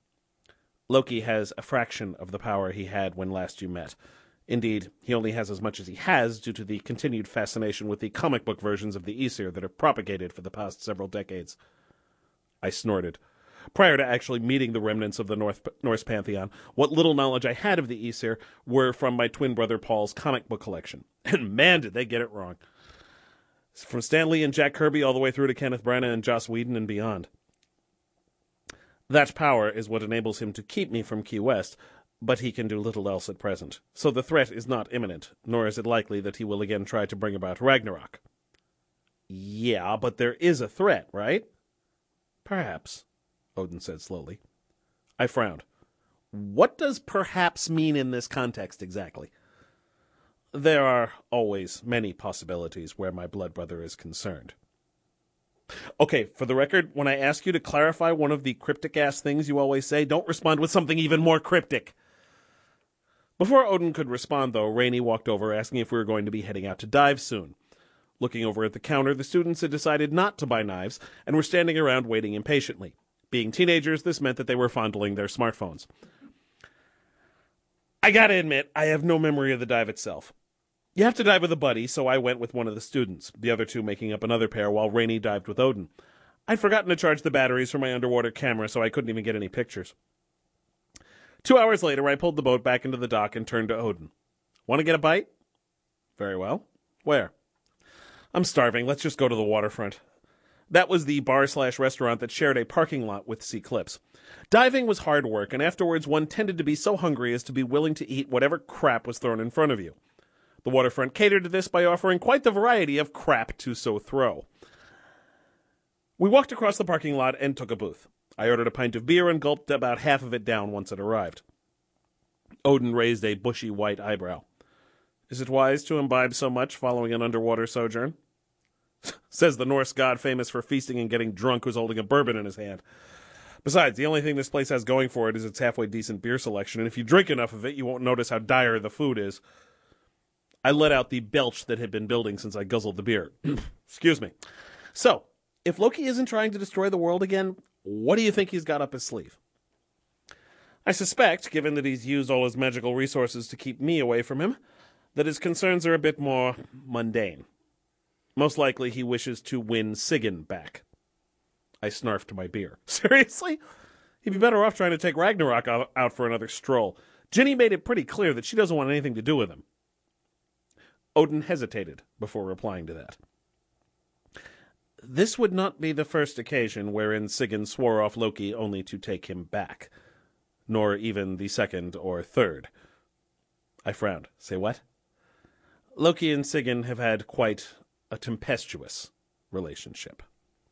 E: Loki has a fraction of the power he had when last you met. Indeed, he only has as much as he has due to the continued fascination with the comic book versions of the Aesir that have propagated for the past several decades. I snorted. Prior to actually meeting the remnants of the Norse pantheon, what little knowledge I had of the Aesir were from my twin brother Paul's comic book collection. And man, did they get it wrong. From Stan Lee and Jack Kirby all the way through to Kenneth Branagh and Joss Whedon and beyond. That power is what enables him to keep me from Key West, but he can do little else at present. So the threat is not imminent, nor is it likely that he will again try to bring about Ragnarok. Yeah, but there is a threat, right? Perhaps, Odin said slowly. I frowned. What does perhaps mean in this context exactly? There are always many possibilities where my blood brother is concerned. Okay, for the record, when I ask you to clarify one of the cryptic-ass things you always say, don't respond with something even more cryptic. Before Odin could respond, though, Rainey walked over asking if we were going to be heading out to dive soon. Looking over at the counter, the students had decided not to buy knives and were standing around waiting impatiently. Being teenagers, this meant that they were fondling their smartphones. I gotta admit, I have no memory of the dive itself. You have to dive with a buddy, so I went with one of the students, the other 2 making up another pair while Rainey dived with Odin. I'd forgotten to charge the batteries for my underwater camera, so I couldn't even get any pictures. 2 hours later, I pulled the boat back into the dock and turned to Odin. Want to get a bite? Very well. Where? I'm starving. Let's just go to the waterfront. That was the bar/restaurant that shared a parking lot with Sea Clips. Diving was hard work, and afterwards one tended to be so hungry as to be willing to eat whatever crap was thrown in front of you. The waterfront catered to this by offering quite the variety of crap to so throw. We walked across the parking lot and took a booth. I ordered a pint of beer and gulped about half of it down once it arrived. Odin raised a bushy white eyebrow. Is it wise to imbibe so much following an underwater sojourn? Says the Norse god famous for feasting and getting drunk who's holding a bourbon in his hand. Besides, the only thing this place has going for it is its halfway decent beer selection, and if you drink enough of it, you won't notice how dire the food is. I let out the belch that had been building since I guzzled the beer. Excuse me. So, if Loki isn't trying to destroy the world again, what do you think he's got up his sleeve? I suspect, given that he's used all his magical resources to keep me away from him, that his concerns are a bit more mundane. Most likely he wishes to win Sigyn back. I snarfed my beer. Seriously? He'd be better off trying to take Ragnarok out for another stroll. Ginny made it pretty clear that she doesn't want anything to do with him. Odin hesitated before replying to that. This would not be the first occasion wherein Sigyn swore off Loki only to take him back, nor even the second or third. I frowned. Say what? Loki and Sigyn have had quite a tempestuous relationship.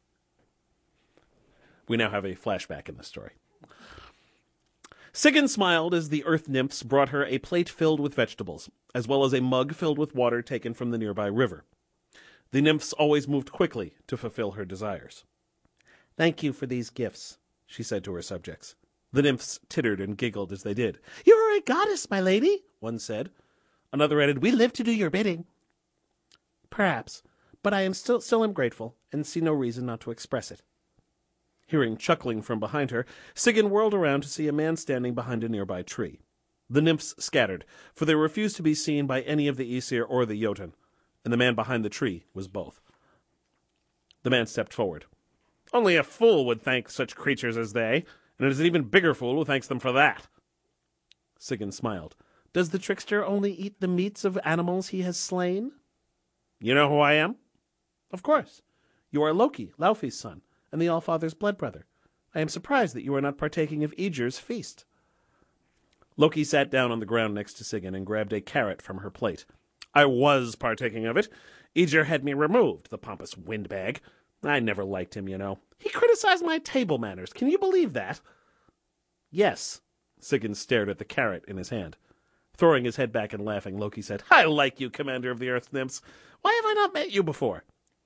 E: We now have a flashback in the story. Sigyn smiled as the earth nymphs brought her a plate filled with vegetables, as well as a mug filled with water taken from the nearby river. The nymphs always moved quickly to fulfill her desires. Thank you for these gifts, she said to her subjects. The nymphs tittered and giggled as they did. You are a goddess, my lady, one said. Another added, we live to do your bidding. Perhaps, but I am still am grateful, and see no reason not to express it. Hearing chuckling from behind her, Sigyn whirled around to see a man standing behind a nearby tree. The nymphs scattered, for they refused to be seen by any of the Aesir or the Jotun, and the man behind the tree was both. The man stepped forward. Only a fool would thank such creatures as they, and it is an even bigger fool who thanks them for that. Sigyn smiled. Does the trickster only eat the meats of animals he has slain? You know who I am? Of course. You are Loki, Laufey's son, and the Allfather's blood brother. I am surprised that you are not partaking of Aegir's feast. Loki sat down on the ground next to Sigyn and grabbed a carrot from her plate. I was partaking of it. Aegir had me removed, the pompous windbag. I never liked him, you know. He criticized my table manners. Can you believe that? Yes. Sigyn stared at the carrot in his hand. Throwing his head back and laughing, Loki said, I like you, Commander of the Earth Nymphs. Why have I not met you before?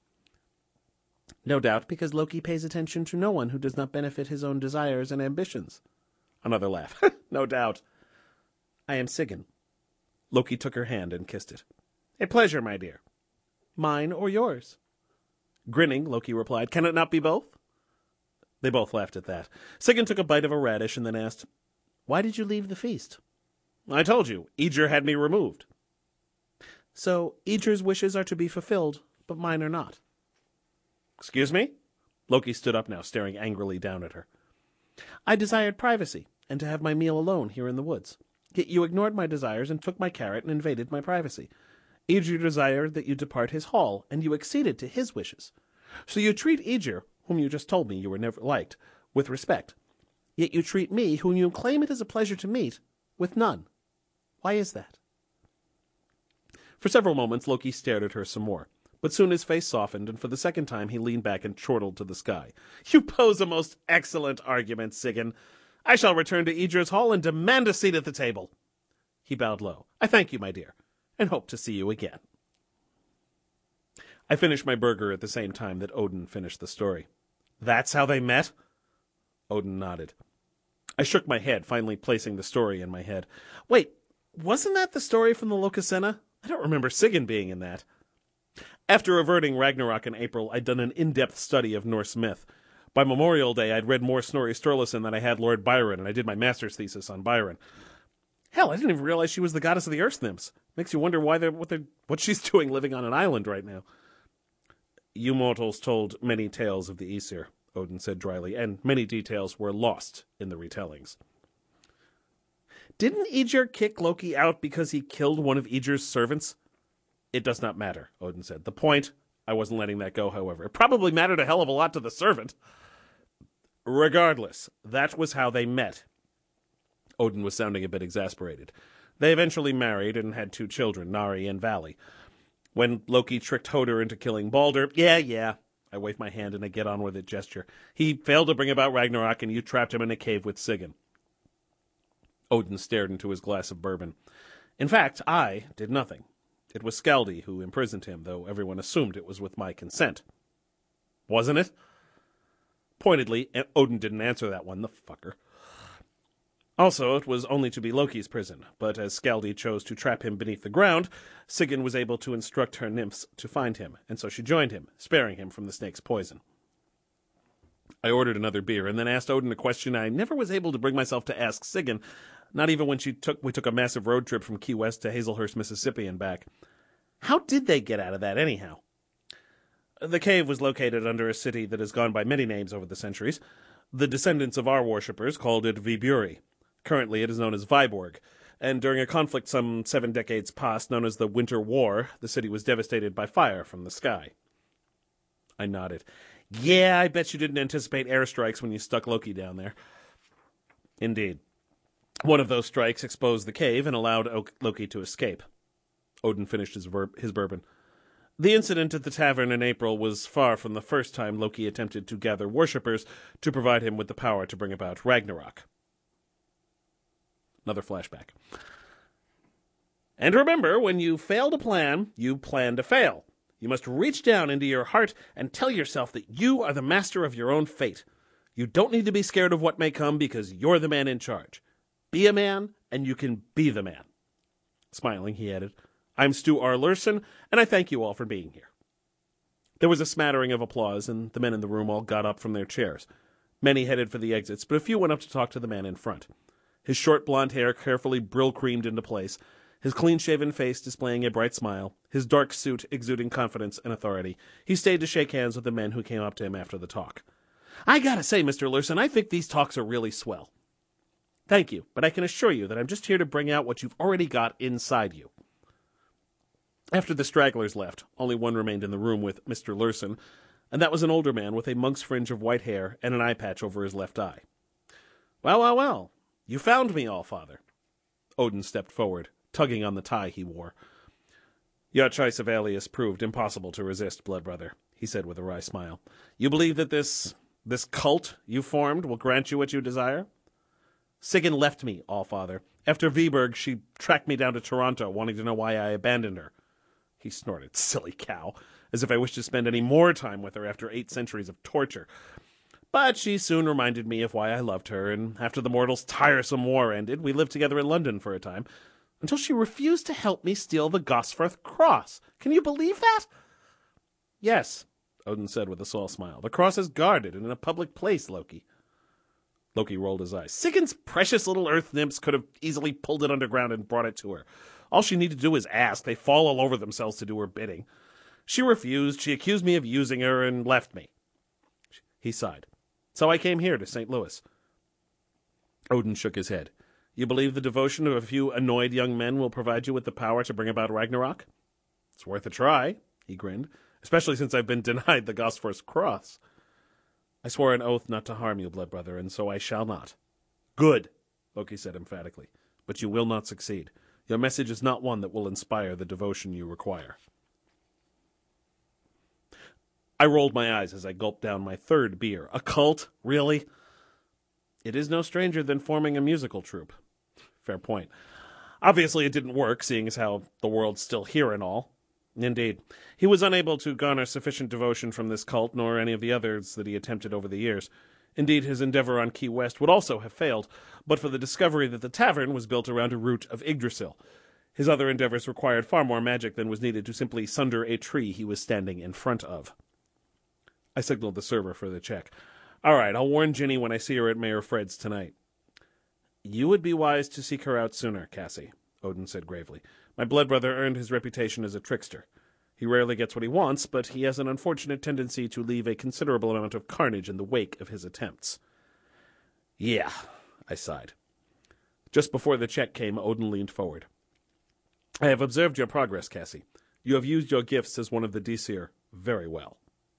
E: No doubt because Loki pays attention to no one who does not benefit his own desires and ambitions. Another laugh. No doubt. I am Sigyn. Loki took her hand and kissed it. A pleasure, my dear. Mine or yours? Grinning, Loki replied, Can it not be both? They both laughed at that. Sigyn took a bite of a radish and then asked, Why did you leave the feast? I told you, Aegir had me removed. So Aegir's wishes are to be fulfilled, but mine are not. Excuse me? Loki stood up now, staring angrily down at her. I desired privacy, and to have my meal alone here in the woods. Yet you ignored my desires and took my carrot and invaded my privacy. Aegir desired that you depart his hall, and you acceded to his wishes. So you treat Aegir, whom you just told me you were never liked, with respect. Yet you treat me, whom you claim it is a pleasure to meet, with none. Why is that? For several moments Loki stared at her some more, but soon his face softened, and for the second time he leaned back and chortled to the sky. You pose a most excellent argument, Sigyn. I shall return to Aegir's hall and demand a seat at the table. He bowed low. I thank you, my dear, and hope to see you again. I finished my burger at the same time that Odin finished the story. That's how they met? Odin nodded. I shook my head, finally placing the story in my head. Wait, wasn't that the story from the Lokasenna? I don't remember Sigyn being in that. After averting Ragnarok in April, I'd done an in-depth study of Norse myth. By Memorial Day, I'd read more Snorri Sturluson than I had Lord Byron, and I did my master's thesis on Byron. Hell, I didn't even realize she was the goddess of the Earth Nymphs. Makes you wonder what she's doing living on an island right now. You mortals told many tales of the Aesir, Odin said dryly, and many details were lost in the retellings. Didn't Aegir kick Loki out because he killed one of Aegir's servants? It does not matter, Odin said. The point, I wasn't letting that go, however. It probably mattered a hell of a lot to the servant. Regardless, that was how they met. Odin was sounding a bit exasperated. They eventually married and had 2 children, Nari and Vali. When Loki tricked Hoder into killing Balder, yeah, I wave my hand in a get-on-with-it gesture. He failed to bring about Ragnarok, and you trapped him in a cave with Sigyn. Odin stared into his glass of bourbon. In fact, I did nothing. It was Skjaldi who imprisoned him, though everyone assumed it was with my consent. Wasn't it? Pointedly, Odin didn't answer that one, the fucker. Also, it was only to be Loki's prison, but as Skjaldi chose to trap him beneath the ground, Sigyn was able to instruct her nymphs to find him, and so she joined him, sparing him from the snake's poison. I ordered another beer, and then asked Odin a question I never was able to bring myself to ask Sigyn, not even when we took a massive road trip from Key West to Hazelhurst, Mississippi and back. How did they get out of that, anyhow? The cave was located under a city that has gone by many names over the centuries. The descendants of our worshippers called it Viburi. Currently, it is known as Viborg, and during a conflict some 7 decades past, known as the Winter War, the city was devastated by fire from the sky. I nodded. Yeah, I bet you didn't anticipate airstrikes when you stuck Loki down there. Indeed. One of those strikes exposed the cave and allowed Loki to escape. Odin finished his bourbon. The incident at the tavern in April was far from the first time Loki attempted to gather worshippers to provide him with the power to bring about Ragnarok. Another flashback. And remember, when you fail to plan, you plan to fail. You must reach down into your heart and tell yourself that you are the master of your own fate. You don't need to be scared of what may come because you're the man in charge. Be a man, and you can be the man. Smiling, he added, I'm Stu R. Lerson, and I thank you all for being here. There was a smattering of applause, and the men in the room all got up from their chairs. Many headed for the exits, but a few went up to talk to the man in front. His short blonde hair carefully brill-creamed into place, his clean-shaven face displaying a bright smile, his dark suit exuding confidence and authority. He stayed to shake hands with the men who came up to him after the talk. I gotta say, Mr. Lerson, I think these talks are really swell. Thank you, but I can assure you that I'm just here to bring out what you've already got inside you. After the stragglers left, only one remained in the room with Mr. Lerson, and that was an older man with a monk's fringe of white hair and an eye patch over his left eye. Well. You found me, Allfather. Odin stepped forward, tugging on the tie he wore. Your choice of alias proved impossible to resist, blood brother, he said with a wry smile. You believe that this cult you formed will grant you what you desire? Sigyn left me, Allfather. After Viborg, she tracked me down to Toronto, wanting to know why I abandoned her. He snorted, silly cow, as if I wished to spend any more time with her after 8 centuries of torture. But she soon reminded me of why I loved her, and after the mortals' tiresome war ended, we lived together in London for a time, until she refused to help me steal the Gosforth cross. Can you believe that? Yes, Odin said with a small smile. The cross is guarded and in a public place, Loki. Loki rolled his eyes. Sigyn's precious little earth nymphs could have easily pulled it underground and brought it to her. All she needed to do was ask. They fall all over themselves to do her bidding. She refused. She accused me of using her and left me. He sighed. So I came here to St. Louis. Odin shook his head. You believe the devotion of a few annoyed young men will provide you with the power to bring about Ragnarok? It's worth a try, he grinned, especially since I've been denied the Gosforth cross. I swore an oath not to harm you, blood brother, and so I shall not. Good, Loki said emphatically, but you will not succeed. Your message is not one that will inspire the devotion you require. I rolled my eyes as I gulped down my 3rd beer. A cult? Really? It is no stranger than forming a musical troupe. Fair point. Obviously it didn't work, seeing as how the world's still here and all. Indeed. He was unable to garner sufficient devotion from this cult, nor any of the others that he attempted over the years. Indeed, his endeavor on Key West would also have failed, but for the discovery that the tavern was built around a root of Yggdrasil. His other endeavors required far more magic than was needed to simply sunder a tree he was standing in front of. I signaled the server for the check. All right, I'll warn Ginny when I see her at Mayor Fred's tonight. You would be wise to seek her out sooner, Cassie, Odin said gravely. My blood brother earned his reputation as a trickster. He rarely gets what he wants, but he has an unfortunate tendency to leave a considerable amount of carnage in the wake of his attempts. Yeah, I sighed. Just before the check came, Odin leaned forward. I have observed your progress, Cassie. You have used your gifts as one of the Disir, very well.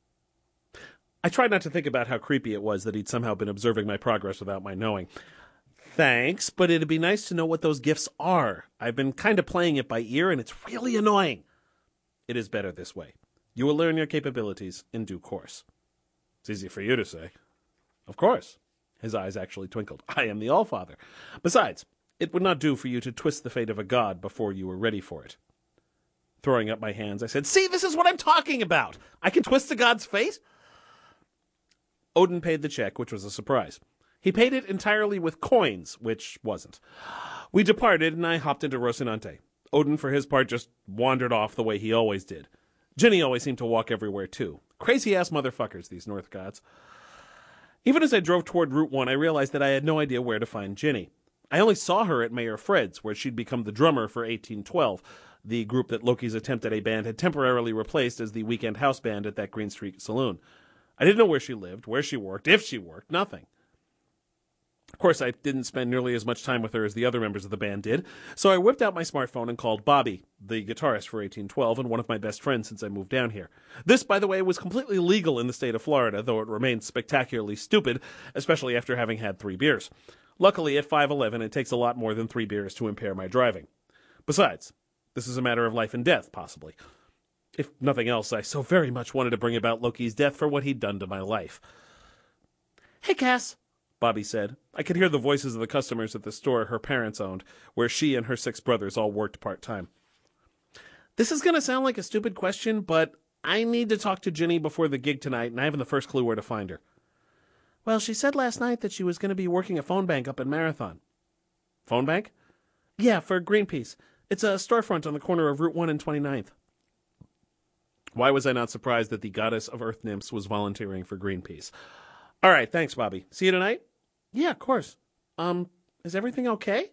E: I tried not to think about how creepy it was that he'd somehow been observing my progress without my knowing. Thanks, but it'd be nice to know what those gifts are. I've been kind of playing it by ear, and it's really annoying. It is better this way. You will learn your capabilities in due course. It's easy for you to say. Of course. His eyes actually twinkled. I am the Allfather. Besides, it would not do for you to twist the fate of a god before you were ready for it. Throwing up my hands, I said, "See, this is what I'm talking about! I can twist a god's fate?" Odin paid the check, which was a surprise. He paid it entirely with coins, which wasn't. We departed, and I hopped into Rocinante. Odin, for his part, just wandered off the way he always did. Ginny always seemed to walk everywhere, too. Crazy-ass motherfuckers, these North gods. Even as I drove toward Route 1, I realized that I had no idea where to find Ginny. I only saw her at Mayor Fred's, where she'd become the drummer for 1812, the group that Loki's attempt at a band had temporarily replaced as the weekend house band at that Green Street saloon. I didn't know where she lived, where she worked, if she worked, nothing. Of course, I didn't spend nearly as much time with her as the other members of the band did, so I whipped out my smartphone and called Bobby, the guitarist for 1812 and one of my best friends since I moved down here. This, by the way, was completely legal in the state of Florida, though it remained spectacularly stupid, especially after having had 3 beers. Luckily, at 5'11", it takes a lot more than 3 beers to impair my driving. Besides, this is a matter of life and death, possibly. If nothing else, I so very much wanted to bring about Loki's death for what he'd done to my life. "Hey, Cass," Bobby said. I could hear the voices of the customers at the store her parents owned, where she and her 6 brothers all worked part-time. "This is going to sound like a stupid question, but I need to talk to Ginny before the gig tonight, and I haven't the first clue where to find her." "Well, she said last night that she was going to be working a phone bank up in Marathon." "Phone bank?" "Yeah, for Greenpeace. It's a storefront on the corner of Route 1 and 29th. Why was I not surprised that the goddess of earth nymphs was volunteering for Greenpeace? All right, thanks, Bobby. See you tonight? Yeah, of course. Is everything okay?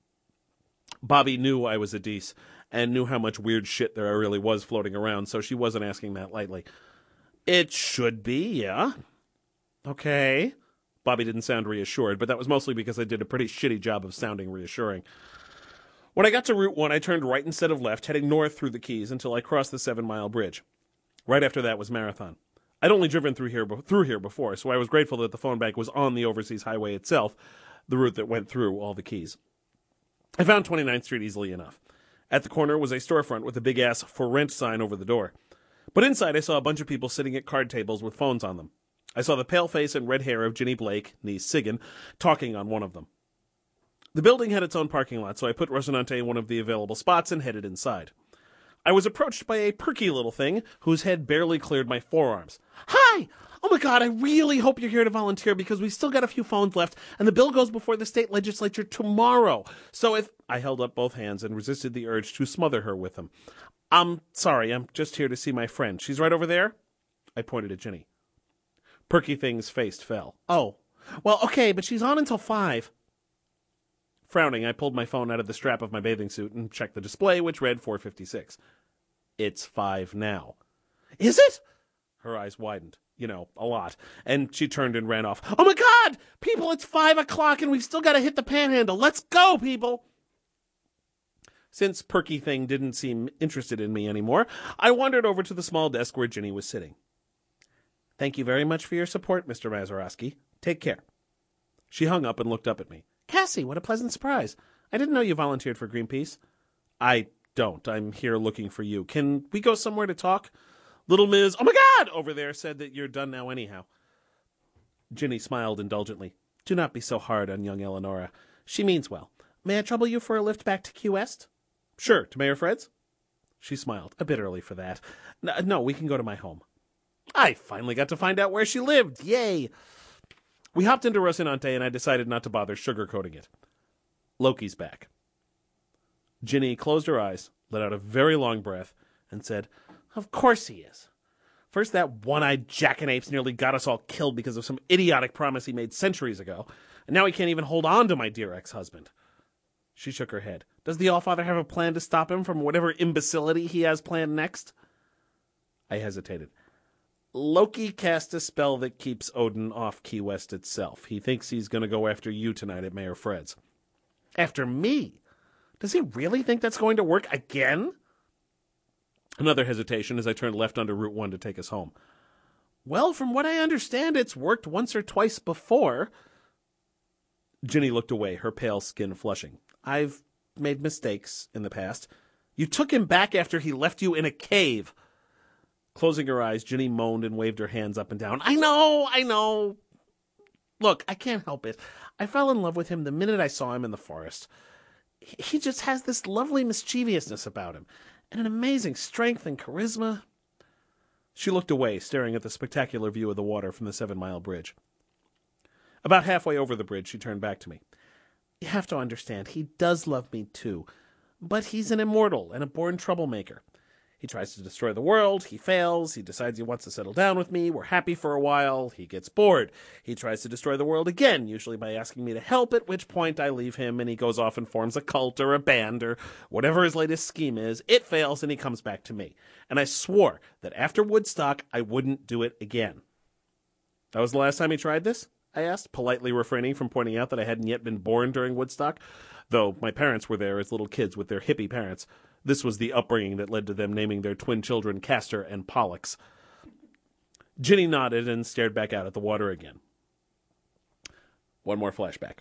E: Bobby knew I was a Dees and knew how much weird shit there really was floating around, so she wasn't asking that lightly. It should be, yeah. Okay. Bobby didn't sound reassured, but that was mostly because I did a pretty shitty job of sounding reassuring. When I got to Route 1, I turned right instead of left, heading north through the Keys until I crossed the 7 Mile Bridge. Right after that was Marathon. I'd only driven through here before, so I was grateful that the phone bank was on the Overseas Highway itself, the route that went through all the Keys. I found 29th Street easily enough. At the corner was a storefront with a big-ass "For Rent" sign over the door. But inside I saw a bunch of people sitting at card tables with phones on them. I saw the pale face and red hair of Ginny Blake, niece Sigan, talking on one of them. The building had its own parking lot, so I put Rocinante in one of the available spots and headed inside. I was approached by a perky little thing whose head barely cleared my forearms. "Hi! Oh my God, I really hope you're here to volunteer because we still got a few phones left and the bill goes before the state legislature tomorrow. So if..." I held up both hands and resisted the urge to smother her with them. Sorry, I'm just here to see my friend. She's right over there?" I pointed at Ginny. Perky Thing's face fell. "Oh, well, okay, but she's on until 5. Frowning, I pulled my phone out of the strap of my bathing suit and checked the display, which read 4:56. It's 5 now. "Is it?" Her eyes widened. A lot. And she turned and ran off. "Oh my God! People, it's 5 o'clock and we've still got to hit the Panhandle. Let's go, people!" Since Perky Thing didn't seem interested in me anymore, I wandered over to the small desk where Ginny was sitting. "Thank you very much for your support, Mr. Mazeroski. Take care." She hung up and looked up at me. "Cassie, what a pleasant surprise. I didn't know you volunteered for Greenpeace." "I don't. I'm here looking for you. Can we go somewhere to talk? Little Ms. Oh my God! Over there said that you're done now anyhow." Ginny smiled indulgently. "Do not be so hard on young Eleonora. She means well. May I trouble you for a lift back to Key West?" "Sure. To Mayor Fred's?" She smiled. "A bit early for that. No, we can go to my home." I finally got to find out where she lived. Yay! We hopped into Rocinante, and I decided not to bother sugarcoating it. Loki's back. Ginny closed her eyes, let out a very long breath, and said, "Of course he is. First that one-eyed jackanapes nearly got us all killed because of some idiotic promise he made centuries ago, and now he can't even hold on to my dear ex-husband." She shook her head. "Does the Allfather have a plan to stop him from whatever imbecility he has planned next?" I hesitated. "Loki cast a spell that keeps Odin off Key West itself. He thinks he's going to go after you tonight at Mayor Fred's." "After me? Does he really think that's going to work again?" Another hesitation as I turned left onto Route 1 to take us home. Well, from what I understand, it's worked once or twice before. Ginny looked away, her pale skin flushing. I've made mistakes in the past. You took him back after he left you in a cave. Closing her eyes, Ginny moaned and waved her hands up and down. I know. Look, I can't help it. I fell in love with him the minute I saw him in the forest. He just has this lovely mischievousness about him, and an amazing strength and charisma. She looked away, staring at the spectacular view of the water from the 7-mile bridge. About halfway over the bridge, she turned back to me. You have to understand, he does love me too, but he's an immortal and a born troublemaker. He tries to destroy the world, he fails, he decides he wants to settle down with me, we're happy for a while, he gets bored. He tries to destroy the world again, usually by asking me to help, at which point I leave him and he goes off and forms a cult or a band or whatever his latest scheme is. It fails and he comes back to me. And I swore that after Woodstock, I wouldn't do it again. That was the last time he tried this? I asked, politely refraining from pointing out that I hadn't yet been born during Woodstock, though my parents were there as little kids with their hippie parents. This was the upbringing that led to them naming their twin children Castor and Pollux. Ginny nodded and stared back out at the water again. One more flashback.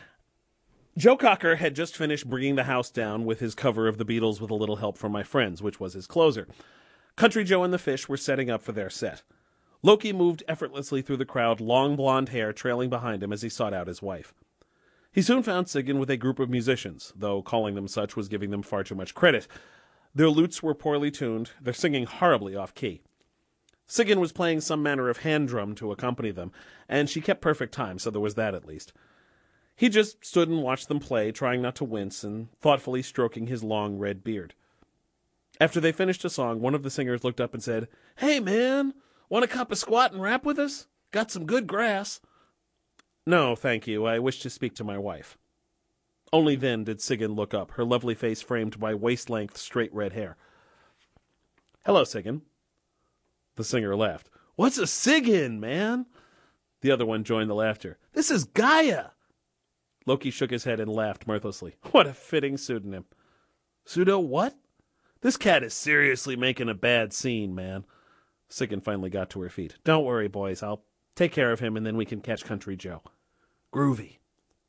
E: Joe Cocker had just finished bringing the house down with his cover of the Beatles with a little help from my friends, which was his closer. Country Joe and the Fish were setting up for their set. Loki moved effortlessly through the crowd, long blonde hair trailing behind him as he sought out his wife. He soon found Sigyn with a group of musicians, though calling them such was giving them far too much credit. Their lutes were poorly tuned, their singing horribly off-key. Sigyn was playing some manner of hand drum to accompany them, and she kept perfect time, so there was that at least. He just stood and watched them play, trying not to wince, and thoughtfully stroking his long red beard. After they finished a song, one of the singers looked up and said, "Hey, man, want a cup of squat and rap with us? Got some good grass." "No, thank you. I wish to speak to my wife." Only then did Sigyn look up, her lovely face framed by waist-length straight red hair. "Hello, Sigyn." The singer laughed. "What's a Sigyn, man?" The other one joined the laughter. "This is Gaia." Loki shook his head and laughed mirthlessly. What a fitting pseudonym. "Pseudo what?" "This cat is seriously making a bad scene, man." Sigyn finally got to her feet. "Don't worry, boys. I'll take care of him, and then we can catch Country Joe." "Groovy."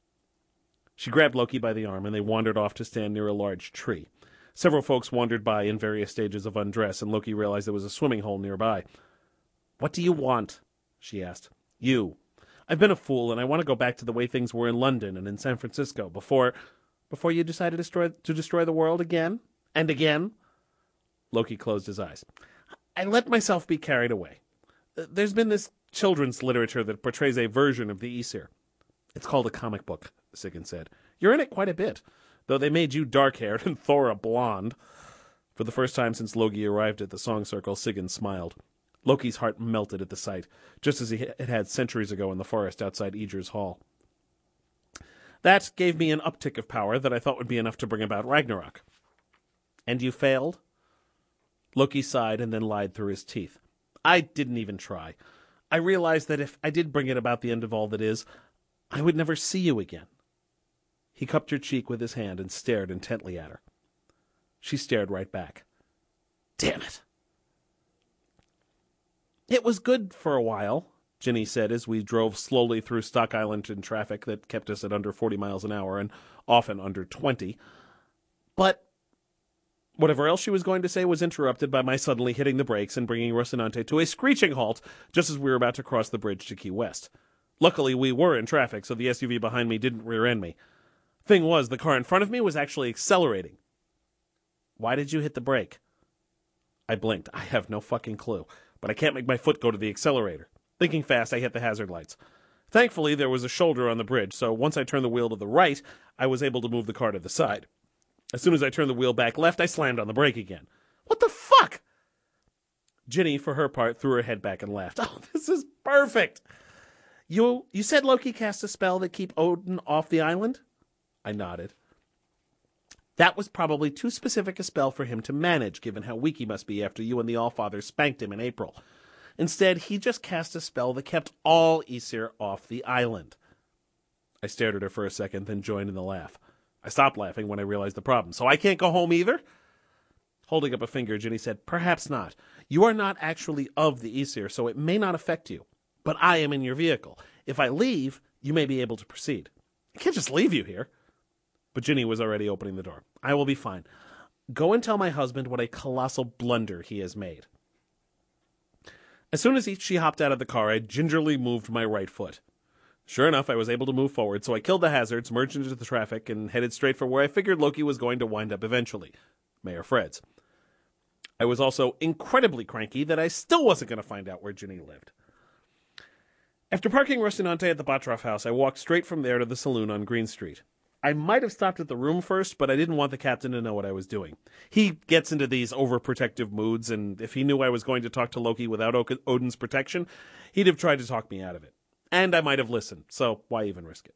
E: She grabbed Loki by the arm, and they wandered off to stand near a large tree. Several folks wandered by in various stages of undress, and Loki realized there was a swimming hole nearby. "What do you want?" she asked. "You. I've been a fool, and I want to go back to the way things were in London and in San Francisco before you decided to destroy the world again and again." Loki closed his eyes. "I let myself be carried away. There's been this children's literature that portrays a version of the Aesir. It's called a comic book," Sigyn said. "You're in it quite a bit, though they made you dark-haired and Thor a blonde." For the first time since Loki arrived at the song circle, Sigyn smiled. Loki's heart melted at the sight, just as it had centuries ago in the forest outside Aegir's Hall. "That gave me an uptick of power that I thought would be enough to bring about Ragnarok." "And you failed?" Loki sighed and then lied through his teeth. "I didn't even try. I realized that if I did bring it about the end of all that is, I would never see you again." He cupped her cheek with his hand and stared intently at her. She stared right back. "Damn it." "It was good for a while," Ginny said as we drove slowly through Stock Island in traffic that kept us at under 40 miles an hour and often under 20. "But—" Whatever else she was going to say was interrupted by my suddenly hitting the brakes and bringing Rocinante to a screeching halt just as we were about to cross the bridge to Key West. Luckily, we were in traffic, so the SUV behind me didn't rear-end me. Thing was, the car in front of me was actually accelerating. "Why did you hit the brake?" I blinked. I have no fucking clue, but I can't make my foot go to the accelerator. Thinking fast, I hit the hazard lights. Thankfully, there was a shoulder on the bridge, so once I turned the wheel to the right, I was able to move the car to the side. As soon as I turned the wheel back left, I slammed on the brake again. "What the fuck?" Ginny, for her part, threw her head back and laughed. "Oh, this is perfect." You said Loki cast a spell that keep Odin off the island?" I nodded. "That was probably too specific a spell for him to manage, given how weak he must be after you and the Allfather spanked him in April. Instead, he just cast a spell that kept all Aesir off the island." I stared at her for a second, then joined in the laugh. I stopped laughing when I realized the problem. "So I can't go home either?" Holding up a finger, Ginny said, "Perhaps not. You are not actually of the Aesir, so it may not affect you. But I am in your vehicle. If I leave, you may be able to proceed. I can't just leave you here." But Ginny was already opening the door. "I will be fine. Go and tell my husband what a colossal blunder he has made." As soon as she hopped out of the car, I gingerly moved my right foot. Sure enough, I was able to move forward, so I killed the hazards, merged into the traffic, and headed straight for where I figured Loki was going to wind up eventually, Mayor Fred's. I was also incredibly cranky that I still wasn't going to find out where Ginny lived. After parking Rocinante at the Batroff house, I walked straight from there to the saloon on Green Street. I might have stopped at the room first, but I didn't want the captain to know what I was doing. He gets into these overprotective moods, and if he knew I was going to talk to Loki without Odin's protection, he'd have tried to talk me out of it. And I might have listened, so why even risk it?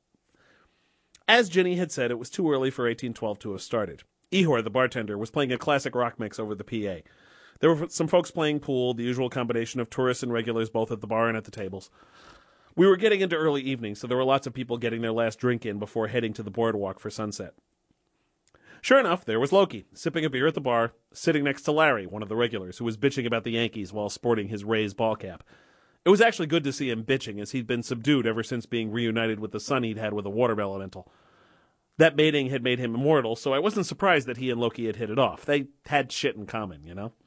E: As Ginny had said, it was too early for 1812 to have started. Ihor, the bartender, was playing a classic rock mix over the PA. There were some folks playing pool, the usual combination of tourists and regulars both at the bar and at the tables. We were getting into early evening, so there were lots of people getting their last drink in before heading to the boardwalk for sunset. Sure enough, there was Loki, sipping a beer at the bar, sitting next to Larry, one of the regulars, who was bitching about the Yankees while sporting his Rays ball cap. It was actually good to see him bitching, as he'd been subdued ever since being reunited with the son he'd had with a water elemental. That mating had made him immortal, so I wasn't surprised that he and Loki had hit it off. They had shit in common, you know?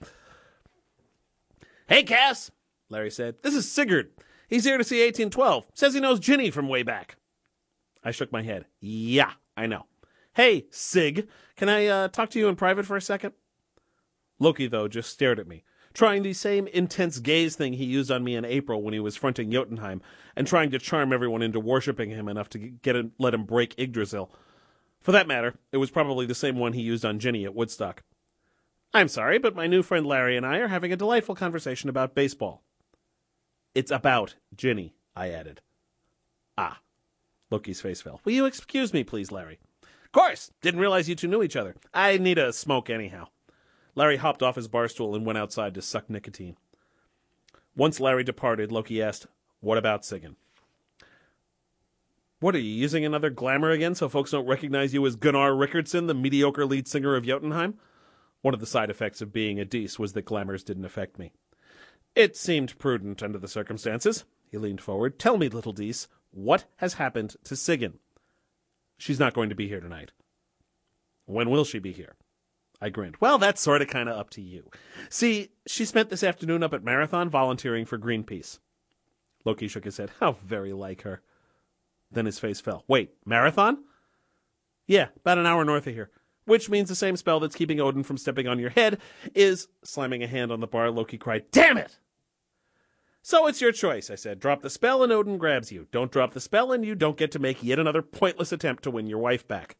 E: "Hey, Cass," Larry said. "This is Sigurd. He's here to see 1812. Says he knows Ginny from way back." I shook my head. "Yeah, I know. Hey, Sig, can I talk to you in private for a second?" Loki, though, just stared at me, trying the same intense gaze thing he used on me in April when he was fronting Jotunheim, and trying to charm everyone into worshipping him enough to let him break Yggdrasil. For that matter, it was probably the same one he used on Ginny at Woodstock. "I'm sorry, but my new friend Larry and I are having a delightful conversation about baseball." "It's about Ginny," I added. "Ah." Loki's face fell. "Will you excuse me, please, Larry?" "Of course. Didn't realize you two knew each other. I need a smoke anyhow." Larry hopped off his bar stool and went outside to suck nicotine. Once Larry departed, Loki asked, "What about Sigyn?" "What, are you using another glamour again so folks don't recognize you as Gunnar Rickardsson, the mediocre lead singer of Jotunheim?" One of the side effects of being a Dece was that glamours didn't affect me. "It seemed prudent under the circumstances." He leaned forward. "Tell me, little Dece, what has happened to Sigyn?" "She's not going to be here tonight." "When will she be here?" I grinned. "Well, that's sort of kind of up to you. See, she spent this afternoon up at Marathon volunteering for Greenpeace." Loki shook his head. "How very like her." Then his face fell. "Wait, Marathon?" "Yeah, about an hour north of here. Which means the same spell that's keeping Odin from stepping on your head is..." Slamming a hand on the bar, Loki cried, "Damn it!" "So it's your choice," I said. "Drop the spell and Odin grabs you. Don't drop the spell and you don't get to make yet another pointless attempt to win your wife back."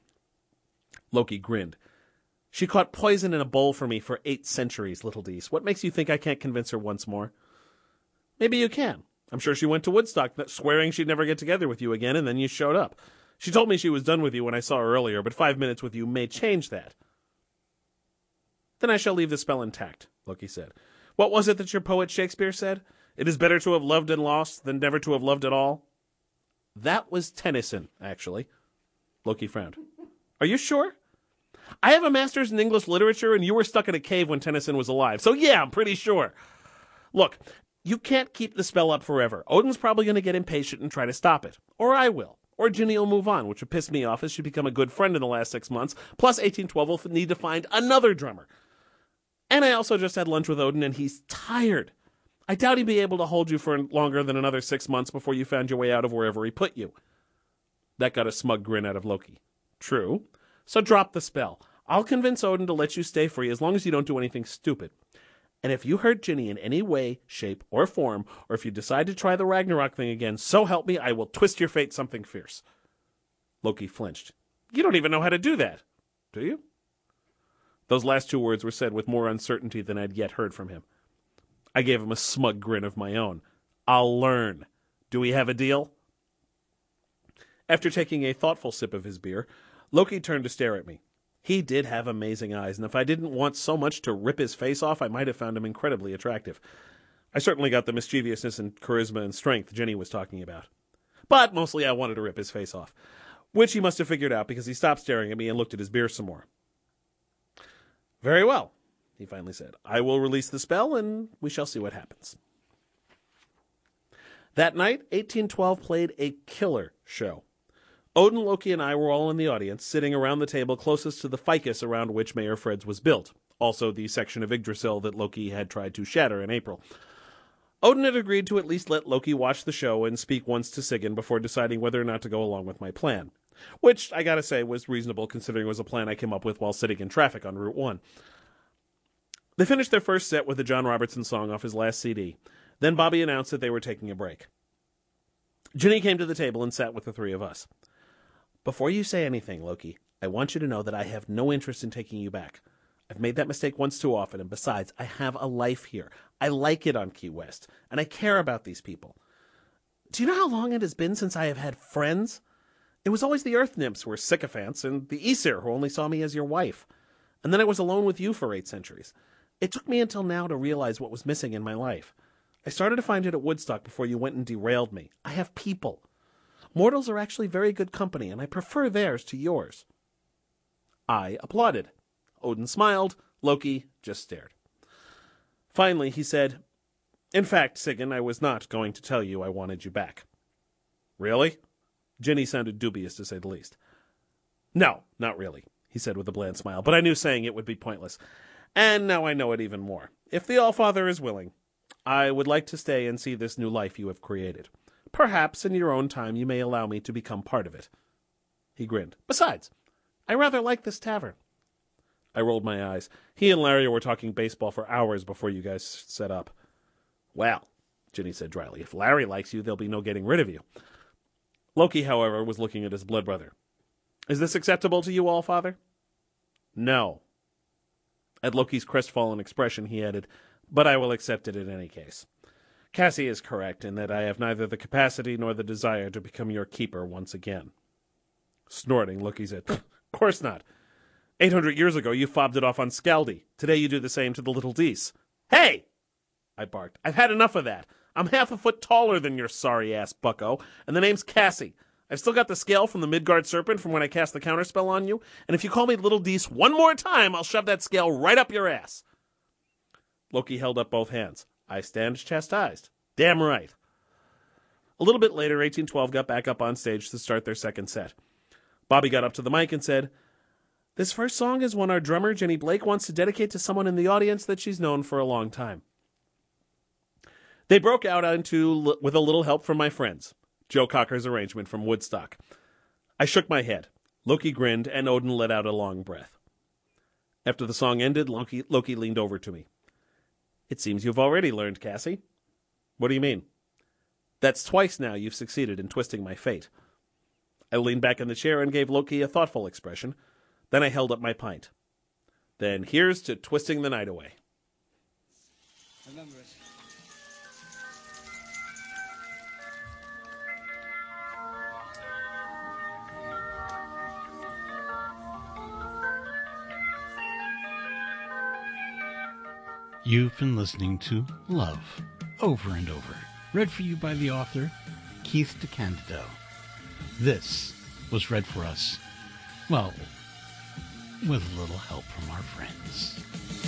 E: Loki grinned. "She caught poison in a bowl for me for 8 centuries, little Dece. What makes you think I can't convince her once more?" "Maybe you can. I'm sure she went to Woodstock swearing she'd never get together with you again, and then you showed up. She told me she was done with you when I saw her earlier, but 5 minutes with you may change that." "Then I shall leave the spell intact," Loki said. "What was it that your poet Shakespeare said? It is better to have loved and lost than never to have loved at all." "That was Tennyson, actually." Loki frowned. "Are you sure?" "I have a master's in English literature, and you were stuck in a cave when Tennyson was alive, so yeah, I'm pretty sure. Look, you can't keep the spell up forever. Odin's probably going to get impatient and try to stop it. Or I will. Or Ginny will move on, which would piss me off as she'd become a good friend in the last 6 months. Plus 1812 will need to find another drummer. And I also just had lunch with Odin, and he's tired. I doubt he'd be able to hold you for longer than another 6 months before you found your way out of wherever he put you." That got a smug grin out of Loki. "True. So drop the spell. I'll convince Odin to let you stay free as long as you don't do anything stupid. And if you hurt Ginny in any way, shape, or form, or if you decide to try the Ragnarok thing again, so help me, I will twist your fate something fierce." Loki flinched. "You don't even know how to do that, do you?" Those last 2 words were said with more uncertainty than I'd yet heard from him. I gave him a smug grin of my own. "I'll learn. Do we have a deal?" After taking a thoughtful sip of his beer, Loki turned to stare at me. He did have amazing eyes, and if I didn't want so much to rip his face off, I might have found him incredibly attractive. I certainly got the mischievousness and charisma and strength Ginny was talking about. But mostly I wanted to rip his face off, which he must have figured out because he stopped staring at me and looked at his beer some more. Very well, he finally said. I will release the spell, and we shall see what happens. That night, 1812 played a killer show. Odin, Loki, and I were all in the audience, sitting around the table closest to the ficus around which Mayor Fred's was built, also the section of Yggdrasil that Loki had tried to shatter in April. Odin had agreed to at least let Loki watch the show and speak once to Sigyn before deciding whether or not to go along with my plan, which, I gotta say, was reasonable considering it was a plan I came up with while sitting in traffic on Route 1. They finished their first set with a John Robertson song off his last CD. Then Bobby announced that they were taking a break. Ginny came to the table and sat with the three of us. Before you say anything, Loki, I want you to know that I have no interest in taking you back. I've made that mistake once too often, and besides, I have a life here. I like it on Key West, and I care about these people. Do you know how long it has been since I have had friends? It was always the Earth Nymphs who were sycophants, and the Aesir who only saw me as your wife. And then I was alone with you for 8 centuries. It took me until now to realize what was missing in my life. I started to find it at Woodstock before you went and derailed me. I have people. Mortals are actually very good company, and I prefer theirs to yours. I applauded. Odin smiled. Loki just stared. Finally, he said, In fact, Sigyn, I was not going to tell you I wanted you back. Really? Ginny sounded dubious, to say the least. No, not really, he said with a bland smile, but I knew saying it would be pointless. And now I know it even more. If the Allfather is willing, I would like to stay and see this new life you have created. Perhaps in your own time you may allow me to become part of it. He grinned. Besides, I rather like this tavern. I rolled my eyes. He and Larry were talking baseball for hours before you guys set up. Well, Ginny said dryly, if Larry likes you, there'll be no getting rid of you. Loki, however, was looking at his blood brother. Is this acceptable to you, Allfather? No. At Loki's crestfallen expression, he added, but I will accept it in any case. Cassie is correct in that I have neither the capacity nor the desire to become your keeper once again. Snorting, Loki said, Of course not. 800 years ago, you fobbed it off on Scaldi. Today you do the same to the little Dees. Hey! I barked. I've had enough of that. I'm half a foot taller than your sorry-ass bucko, and the name's Cassie. I've still got the scale from the Midgard serpent from when I cast the counterspell on you, and if you call me Little Dees one more time, I'll shove that scale right up your ass. Loki held up both hands. I stand chastised. Damn right. A little bit later, 1812 got back up on stage to start their second set. Bobby got up to the mic and said, This first song is one our drummer, Jenny Blake, wants to dedicate to someone in the audience that she's known for a long time. They broke out into with a little help from my friends. Joe Cocker's arrangement from Woodstock. I shook my head. Loki grinned, and Odin let out a long breath. After the song ended, Loki leaned over to me. It seems you've already learned, Cassie. What do you mean? That's twice now you've succeeded in twisting my fate. I leaned back in the chair and gave Loki a thoughtful expression. Then I held up my pint. Then here's to twisting the night away.
B: Remember it.
D: You've been listening to Love, Over and Over, read for you by the author, Keith DeCandido. This was read for us, well, with a little help from our friends.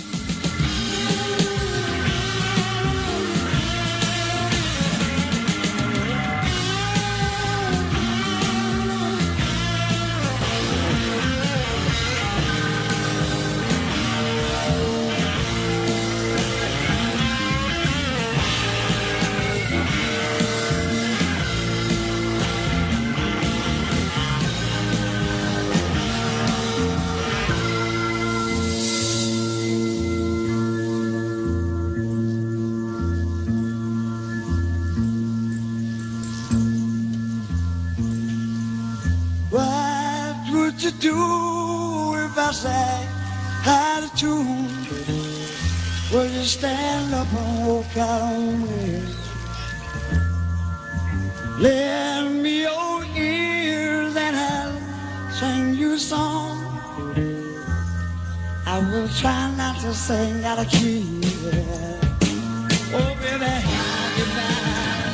B: What would you do if I sang out of tune? Would you stand up and walk out on me? Lend me your ears and I'll sing you a song. I will try not to sing out of key. Oh, baby, how you find?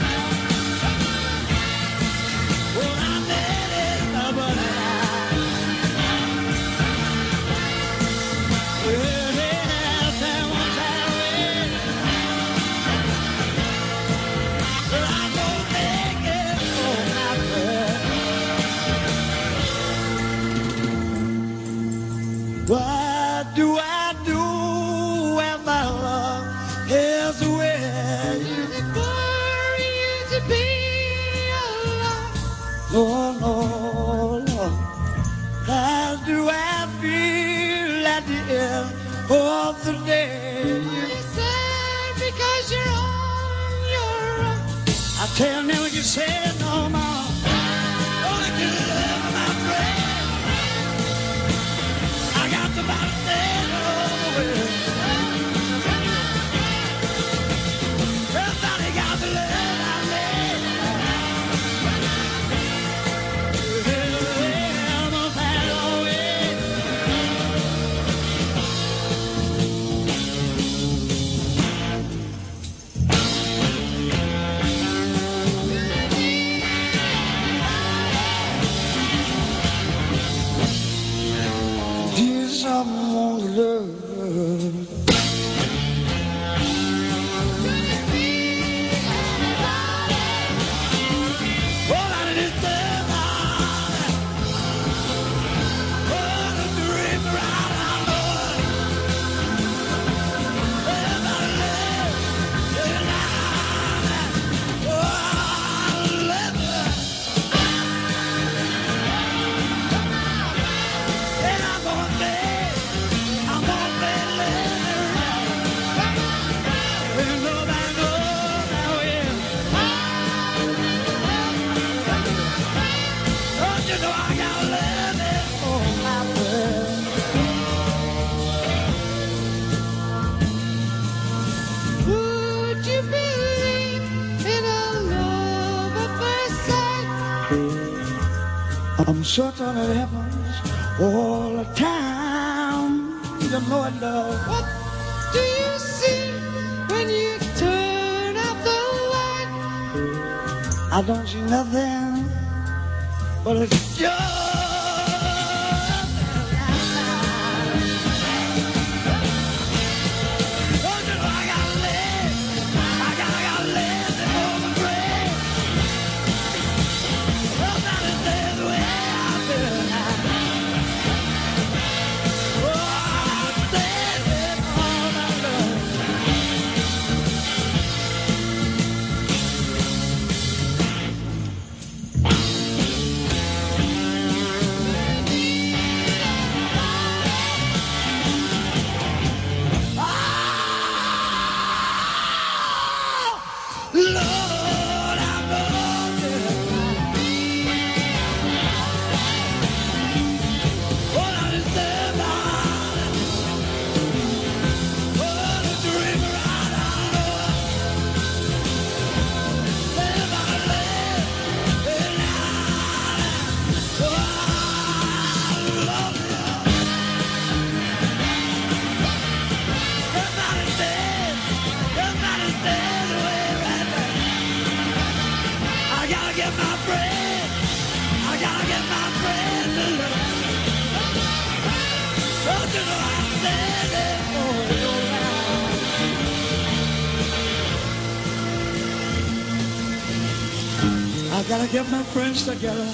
B: Well, I made it, but well,
C: at the end of the day. You're sad because you're on your own. I tell never you say no more. Only to love my friend. I got the bottom dead all the way. Everybody got the love I made. I'm a bad away. Dear someone love. All I need is love. Oh, the dream right on board. Everybody love. Oh, I love her. And I'm gonna bed. I'm gonna bed later. And nobody knows how it. Don't you know I gotta love it for my friend? Would you believe in a love at first sight? I'm certain it happens all the time. You know it does. What do you see when you turn off the light? I don't see nothing, but it's just. Don't you know I gotta live? I gotta live before the grave. Somebody says the way I feel now. Oh, I said it all my love. Lord, I love you. All I deserve, darling. Oh, the dream right on over. Live, I live, and oh, I love you. Everybody says the way right there. I gotta get my friend. I gotta get my friend to love. Don't you know I said it for you now? I gotta get my friends together.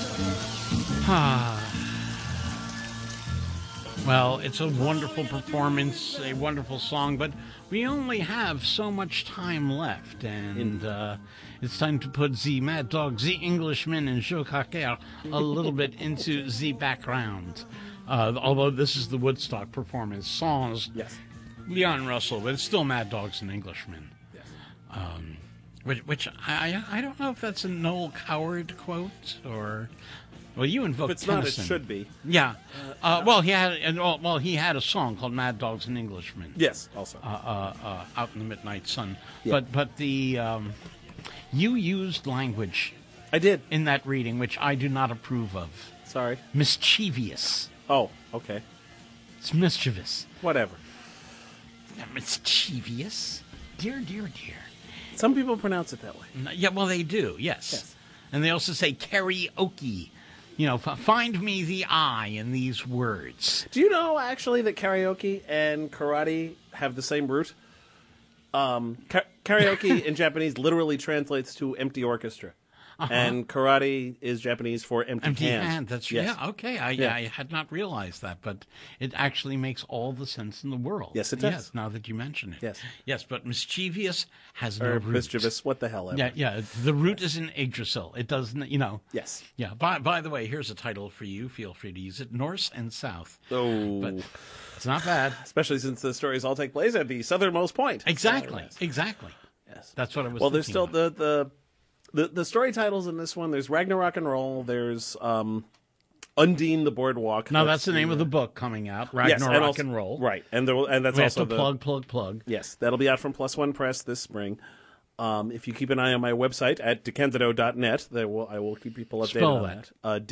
D: Well, it's a wonderful performance, a wonderful song, but we only have so much time left, and it's time to put the Mad Dog, the Englishman, and Joe Cocker a little bit into the background. Although this is the Woodstock performance, sans
E: Yes.
D: Leon Russell, but it's still Mad Dogs and Englishmen.
E: Yes.
D: Which I don't know if that's a Noel Coward quote or. Well, you invoked
E: If it's not, it
D: Tennyson.
E: should be.
D: Yeah. Well, he had a song called "Mad Dogs and Englishmen."
E: Yes, also.
D: Out in the midnight sun.
E: Yeah.
D: But the you used language
E: I did.
D: in that reading which I do not approve of.
E: Sorry.
D: Mischievous.
E: Oh, okay.
D: It's mischievous.
E: Whatever.
D: Mischievous. Dear, dear, dear.
E: Some people pronounce it that way.
D: Yeah, well, they do. Yes.
E: Yes.
D: And they also say karaoke. You know, find me the I in these words.
E: Do you know, actually, that karaoke and karate have the same root? Karaoke in Japanese literally translates to empty orchestra. and karate is Japanese for empty hand.
D: That's
E: yes.
D: yeah. Okay,
E: Yeah.
D: I had not realized that, but it actually makes all the sense in the world.
E: Yes, it does.
D: Yes, now that you mention it.
E: Yes.
D: Yes, but mischievous has no
E: Or
D: root.
E: mischievous, what the hell ever.
D: Yeah, yeah. The root is in Yggdrasil. It doesn't,
E: Yes.
D: Yeah. By the way, here's a title for you. Feel free to use it. Norse and South.
E: Oh.
D: But it's not bad.
E: Especially since the stories all take place at the southernmost point.
D: Exactly.
E: So, yes.
D: Exactly.
E: Yes.
D: That's what I was.
E: Well, there's still
D: thinking about.
E: the story titles in this one. There's Ragnarok and Roll. There's Undine the Boardwalk.
D: Now that's the name of the book coming out.
E: Yes,
D: Ragnarok
E: also-
D: and Roll.
E: Right, and that's
D: We have
E: also
D: to
E: the
D: plug.
E: Yes, that'll be out from Plus One Press this spring. If you keep an eye on my website at decandido.net, I will keep people updated
D: Spell
E: on that.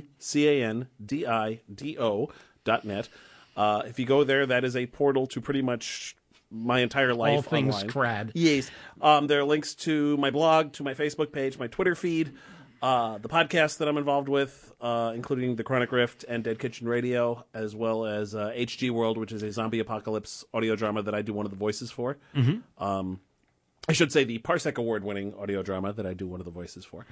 E: DECANDIDO.net. If you go there, that is a portal to pretty much my entire life.
D: All things
E: online.
D: crad.
E: Yes. There are links to my blog, to my Facebook page, my Twitter feed, the podcast that I'm involved with, including The Chronic Rift and Dead Kitchen Radio, as well as HG World, which is a zombie apocalypse audio drama that I do one of the voices for. Mm-hmm. I should say the Parsec Award-winning audio drama that I do one of the voices for.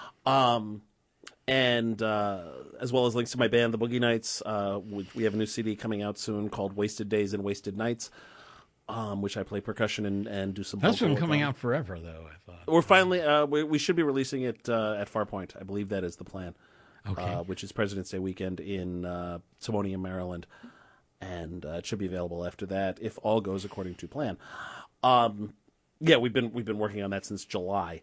E: And as well as links to my band, The Boogie Nights. We have a new CD coming out soon called Wasted Days and Wasted Nights, which I play percussion and do some
D: That's
E: vocal
D: been
E: work
D: coming
E: on.
D: out forever, though. I thought.
E: We're finally we should be releasing it at Farpoint. I believe that is the plan.
D: Okay.
E: Which is President's Day weekend in Timonium, Maryland, and it should be available after that if all goes according to plan. Yeah, we've been working on that since July,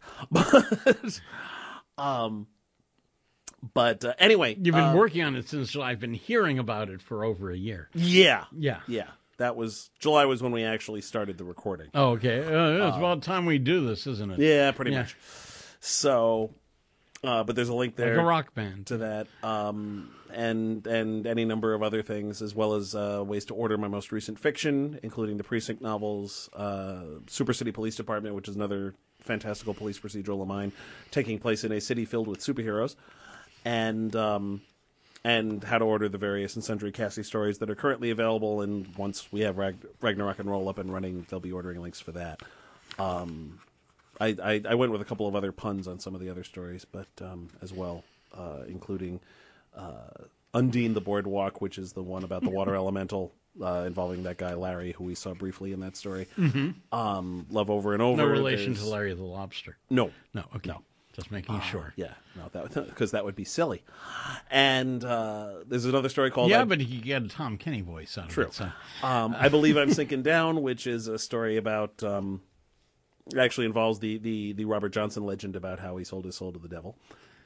E: but anyway,
D: You've been working on it since I've been hearing about it for over a year.
E: Yeah,
D: Yeah.
E: yeah. That was July was when we actually started the recording.
D: Oh, okay. It's about time we do this, isn't it?
E: Yeah, pretty
D: Yeah.
E: much. So, but there's a link there
D: Like a rock band.
E: to that, and any number of other things, as well as ways to order my most recent fiction, including the Precinct novels, Super City Police Department, which is another fantastical police procedural of mine, taking place in a city filled with superheroes, and how to order the various and sundry Cassie stories that are currently available. And once we have Ragnarok and Roll up and running, they'll be ordering links for that. I went with a couple of other puns on some of the other stories, but as well, including Undine the Boardwalk, which is the one about the water elemental involving that guy Larry, who we saw briefly in that story. Mm-hmm. Love Over and Over.
D: No relation
E: There's-
D: to Larry the Lobster.
E: No.
D: No, okay.
E: No.
D: Just making sure.
E: Yeah, no, because that would be silly. And there's another story called
D: Yeah, but you get a Tom Kenny voice out
E: True.
D: of it. So.
E: I Believe I'm Sinking Down, which is a story about it actually involves the Robert Johnson legend about how he sold his soul to the devil.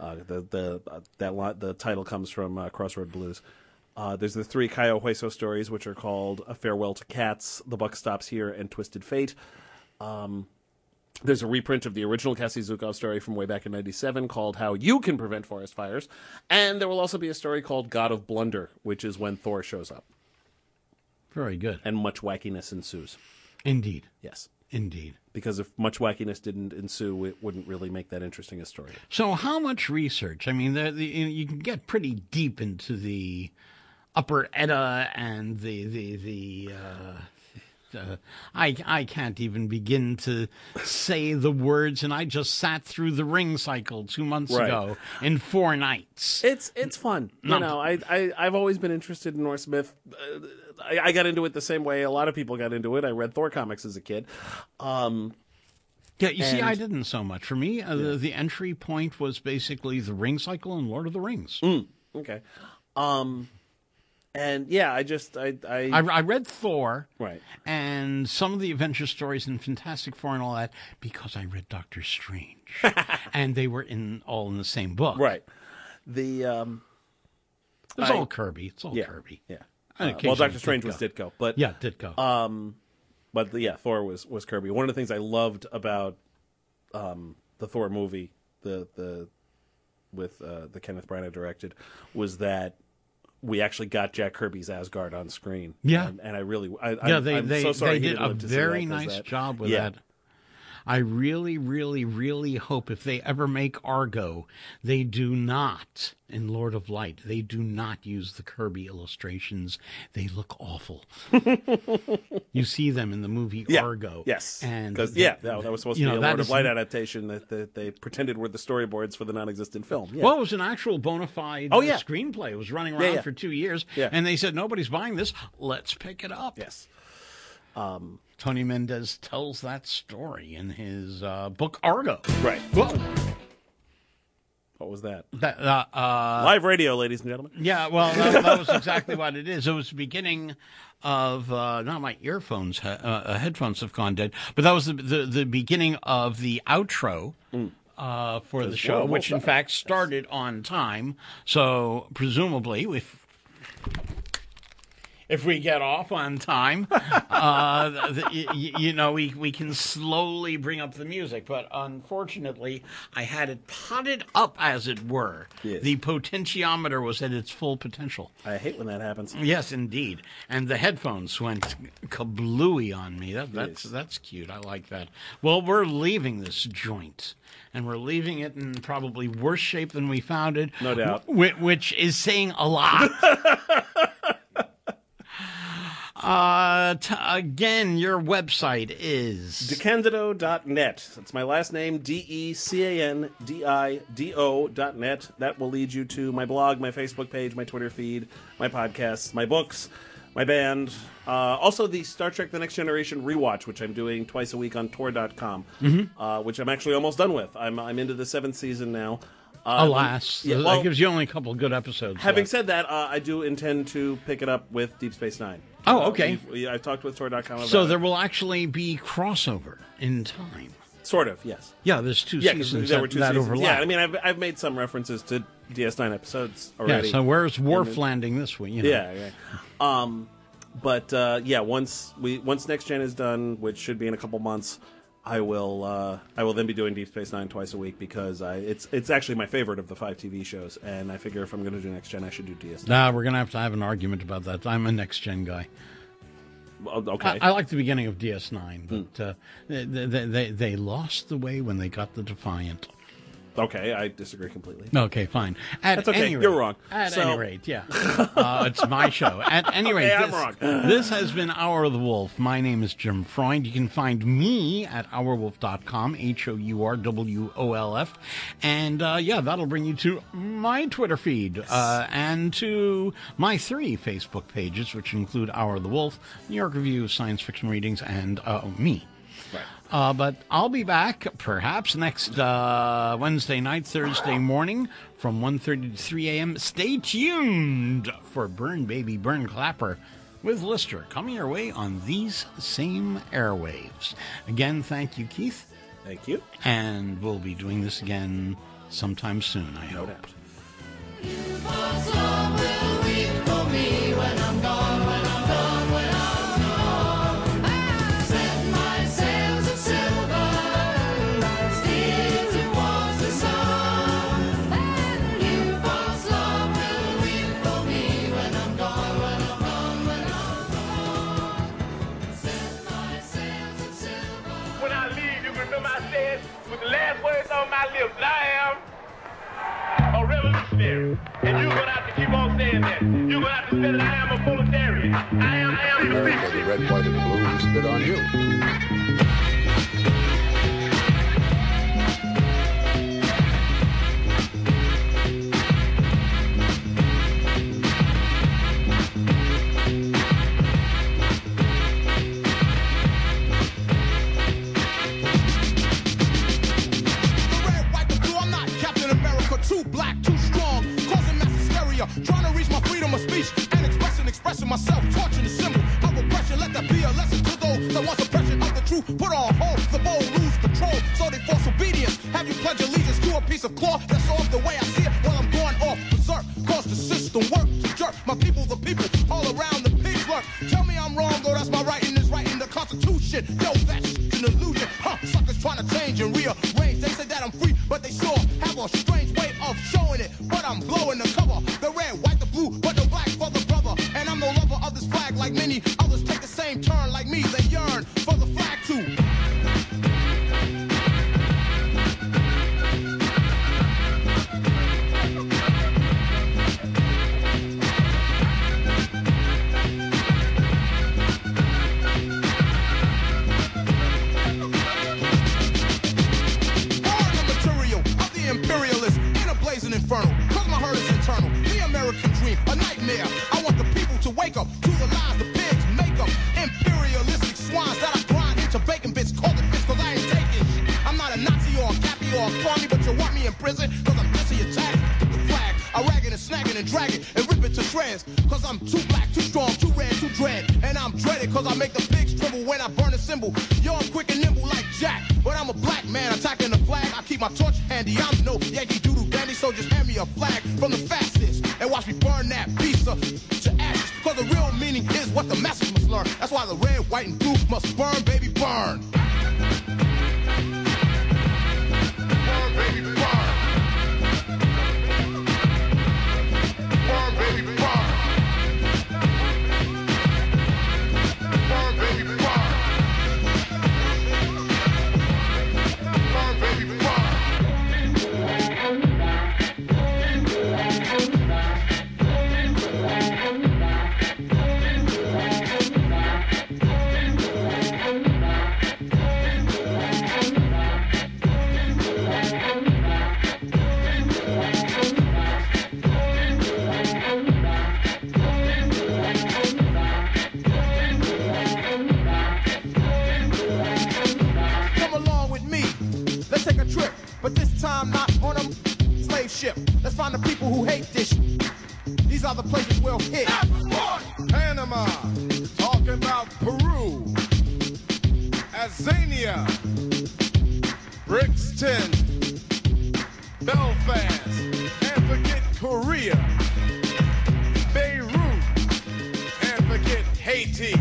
E: The title comes from Crossroad Blues. There's the 3 Cayo Hueso stories, which are called A Farewell to Cats, The Buck Stops Here, and Twisted Fate. There's a reprint of the original Cassie Zukov story from way back in '97 called How You Can Prevent Forest Fires. And there will also be a story called God of Blunder, which is when Thor shows up.
D: Very good.
E: And much wackiness ensues.
D: Indeed.
E: Yes.
D: Indeed.
E: Because if much wackiness didn't ensue, it wouldn't really make that interesting a story.
D: So how much research? I mean, you can get pretty deep into the Upper Edda and I can't even begin to say the words, and I just sat through the Ring cycle 2 months
E: Right.
D: ago in 4 nights.
E: It's fun.
D: No.
E: You know, I've always been interested in Norse myth. I got into it the same way a lot of people got into it. I read Thor comics as a kid.
D: Yeah, you see,
E: and-
D: I didn't so much. For me, the entry point was basically the Ring cycle and Lord of the Rings.
E: Okay. And yeah,
D: I read Thor,
E: Right.
D: and some of the adventure stories in Fantastic Four and all that because I read Doctor Strange, and they were all in the same book.
E: Right. The
D: It's all Kirby. It's all
E: yeah,
D: Kirby.
E: yeah.
D: And
E: Well,
D: occasionally
E: Doctor Strange was Ditko, but
D: Yeah, Ditko.
E: But yeah, Thor was Kirby. One of the things I loved about the Thor movie, the Kenneth Branagh directed, was that we actually got Jack Kirby's Asgard on screen.
D: Yeah.
E: and I really,
D: yeah,
E: I'm
D: they
E: so sorry he
D: did
E: didn't
D: a
E: live to see
D: very
E: that, 'cause
D: nice
E: that-
D: job with
E: yeah.
D: that. I really, really, really hope if they ever make Argo, they do not, in Lord of Light, they do not use the Kirby illustrations. They look awful. You see them in the movie Argo.
E: Yes.
D: And
E: because that was supposed to be a
D: that
E: Lord of
D: is-
E: Light adaptation that they pretended were the storyboards for the non-existent film. Yeah.
D: Well, it was an actual bona fide screenplay. It was running around for 2 years, and they said, nobody's buying this. Let's pick it up.
E: Yes.
D: Tony Mendez tells that story in his book Argo.
E: Right.
D: Well,
E: What was that?
D: that
E: Live radio, ladies and gentlemen.
D: yeah, well, that was exactly what it is. It was the beginning of not my earphones, headphones have gone dead, but that was the beginning of the outro. For the show, which in fact started on time. So presumably, if we get off on time, we can slowly bring up the music. But unfortunately, I had it potted up, as it were.
E: Yes.
D: The potentiometer was at its full potential.
E: I hate when that happens.
D: Yes, indeed. And the headphones went kablooey on me. That's cute. I like that. Well, we're leaving this joint. And we're leaving it in probably worse shape than we found it.
E: No doubt.
D: Which is saying a lot. Again, your website is
E: DeCandido.net. That's my last name, DeCandido.net. That will lead you to my blog, my Facebook page, my Twitter feed, my podcasts, my books, my band. Also, the Star Trek The Next Generation rewatch, which I'm doing twice a week on Tor.com, which I'm actually almost done with. I'm into the 7th season now.
D: Alas, that gives you only a couple good episodes.
E: Having
D: left.
E: said that, I do intend to pick it up with Deep Space Nine.
D: Oh, okay.
E: I've talked with Tor.com about
D: So
E: it.
D: there will actually be crossover in time.
E: Sort of, yes.
D: Yeah, there's two
E: Yeah, 'cause
D: seasons
E: there were two
D: that
E: seasons.
D: overlap.
E: Yeah, I mean, I've made some references to DS9 episodes already.
D: Yeah, so where's Worf landing this week? You know?
E: Yeah. But once Next Gen is done, which should be in a couple months, I will then be doing Deep Space Nine twice a week because it's actually my favorite of the 5 TV shows, and I figure if I'm going to do Next Gen, I should do DS9.
D: Nah, we're gonna have to have an argument about that. I'm a Next Gen guy.
E: Okay.
D: I like the beginning of DS9, but they lost the way when they got the Defiant.
E: Okay, I disagree completely.
D: Okay, fine.
E: That's okay. You're wrong.
D: At
E: So-
D: any rate, yeah. It's my show. At any rate,
E: Okay, I'm wrong.
D: This has been Hour of the Wolf. My name is Jim Freund. You can find me at hourwolf.com, HOURWOLF. And, that'll bring you to my Twitter feed and to my 3 Facebook pages, which include Hour of the Wolf, New York Review, Science Fiction Readings, and me.
E: Right.
D: But I'll be back perhaps next Wednesday night, Thursday morning from 1:30 to 3 a.m. Stay tuned for Burn Baby Burn Clapper with Lister coming your way on these same airwaves. Again, thank you, Keith.
E: Thank you.
D: And we'll be doing this again sometime soon, I hope.
E: doubt.
I: When I leave, you remember I said with the last words on my lips, I am a revolutionary. And you're going to have to keep on saying that. You're going to have to say that I am a proletarian. I am the
J: America, the red, white, and blue, we spit on you.
C: The red, white, the blue, I'm not Captain America. Too black, too strong, causing mass hysteria. Trying to reach my freedom of speech and expressing myself. Torture the symbol of oppression. Let that be a lesson to those that want suppression of the truth. Put on hold, the bold lose control, so they force obedience. Have you pledge allegiance to a piece of cloth that's off the way I see it while I'm going off berserk? Cause the system works to jerk my people, the people all around the pigs lurk. Tell me I'm wrong, though that's my writing is right in the Constitution. Yo, that's an illusion. Suckers trying to change and rearrange. They say that I'm free, but they sure have a strange way of showing it. But I'm blowing the cover. The red, white, the blue, but the black for the brother. And I'm no lover of this flag like many others take the same turn like me. They yearn for the flag too.
K: prison, cause I'm busy attacking the flag. I ragging and snagging and dragging and rip it to shreds, cause I'm too black, too strong, too red, too dread. And I'm dreaded cause I make the pigs tremble when I burn a symbol. Yo, I'm quick and nimble like Jack, but I'm a black man attacking the flag. I keep my torch handy, I'm no Yankee Doodle dandy, so just hand me a flag from the fastest and watch me burn that piece of to ashes. Cause the real meaning is what the masses must learn. That's why the red, white, and blue must burn, baby, burn. Burn, baby, burn. Burn, baby, burn. Burn, baby, burn. Burn, baby, burn. But this time not on a slave ship. Let's find the people who hate this. These are the places we'll hit.
C: Panama, talking about Peru, Azania, Brixton, Belfast, and forget Korea, Beirut, and forget Haiti,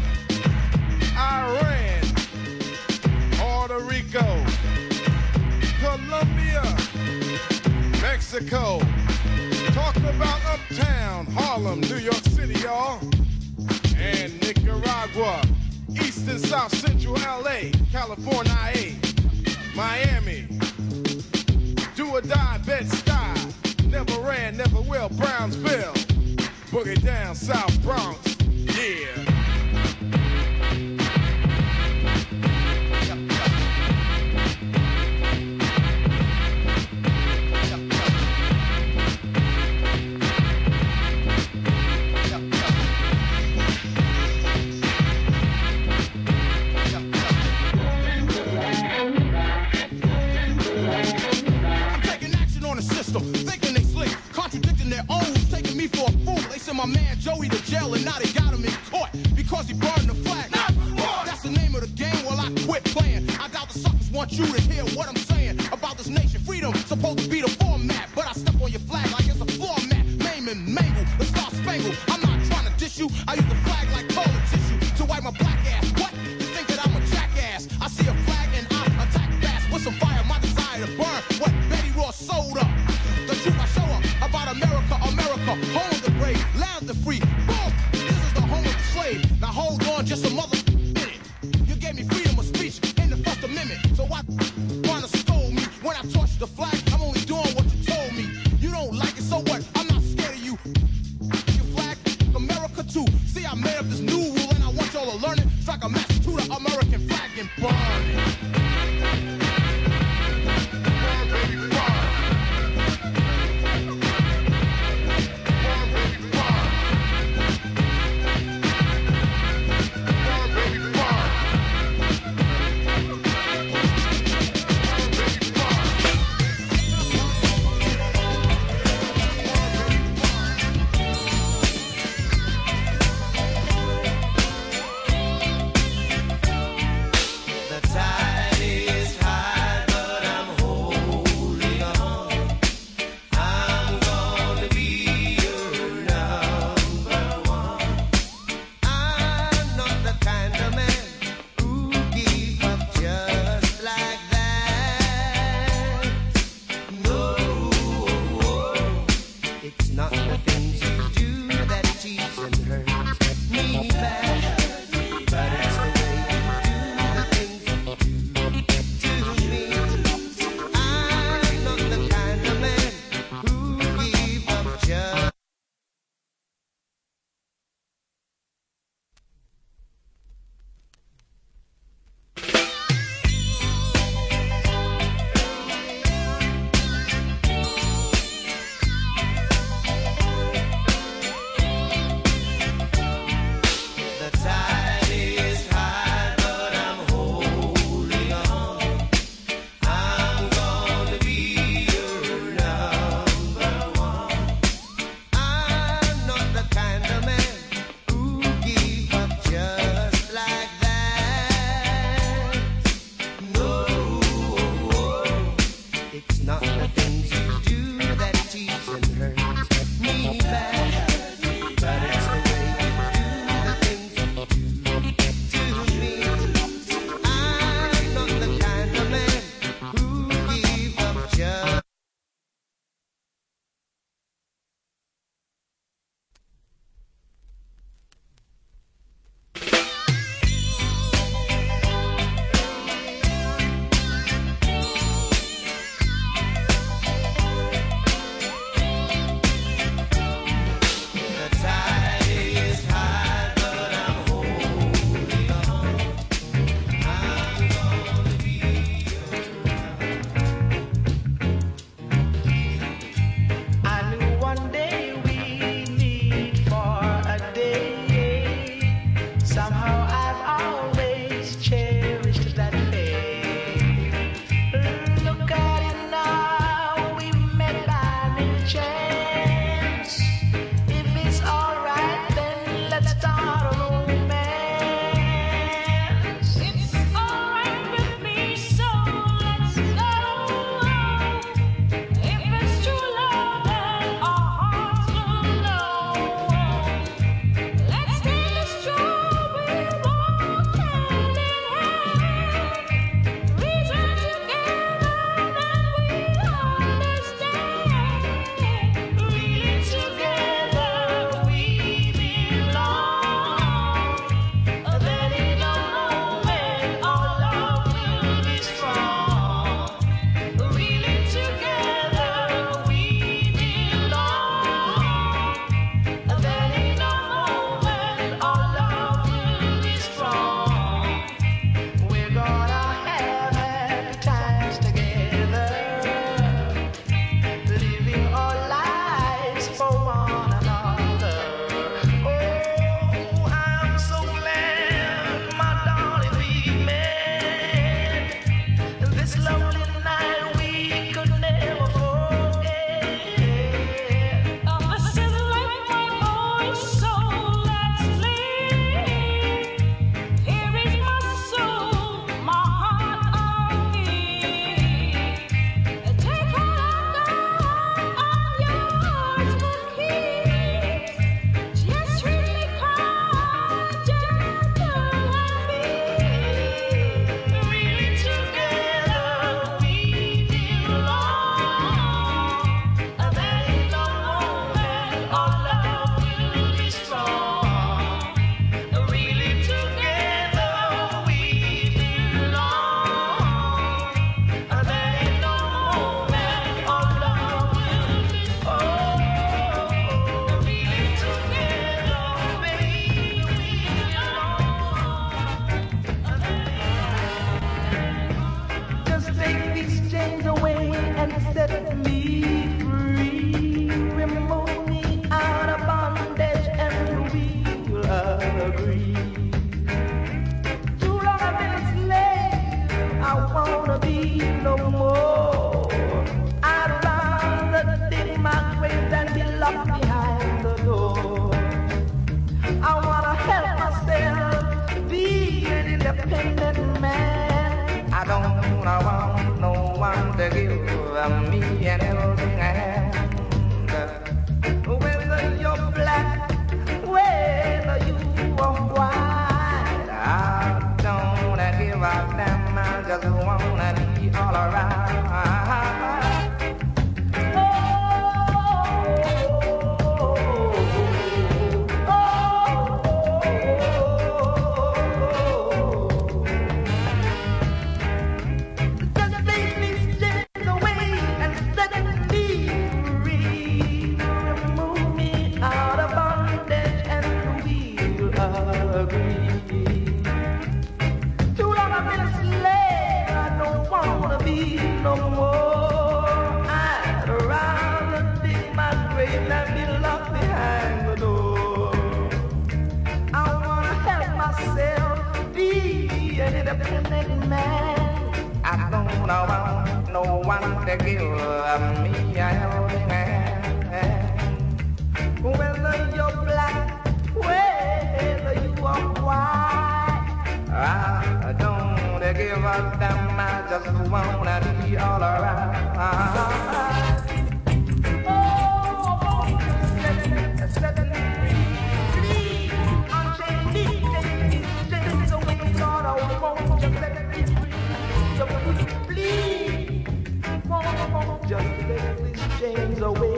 C: Iran, Puerto Rico, Colombia, Mexico, talking about Uptown, Harlem, New York City, y'all, and Nicaragua, East and South Central LA, California, Miami, do or die, Bed-Stuy, never ran, never will, Brownsville, boogie down, South Bronx, yeah.
K: Thinking they slick, contradicting their own, taking me for a fool. They sent my man Joey to jail and now they got him in court because he burned the flag. That's the name of the game, well I quit playing. I doubt the suckers want you to hear what I'm saying about this nation. Freedom supposed to be the format, but I step on your flag like it's a floor mat. Maim and mangle, the star spangled. I'm not trying to diss you, I use the flag like toilet tissue to wipe my black ass. What? You think that I'm a jackass? I see a flag and I attack fast with some fire, my desire to burn what Betty Ross sold up. The truth I show up about America, America, home of the brave, land of the free. Boom! This is the home of the slave. Now hold on just a minute. You gave me freedom of speech in the First Amendment, so I
L: want no one to give me an helping hand. Whether you're black, whether you are white, I don't give a damn. I just wanna be all around. No more. I'd rather dig my grave than be locked behind the door. I wanna help myself be an independent man. I don't want no one to give me a helping hand. Whether you're black, whether you are white, I don't give a damn. I just wanna be all around. Set me free, unchain me, chains away, Lord, I won't just let me free. Please, won't just let these chains away.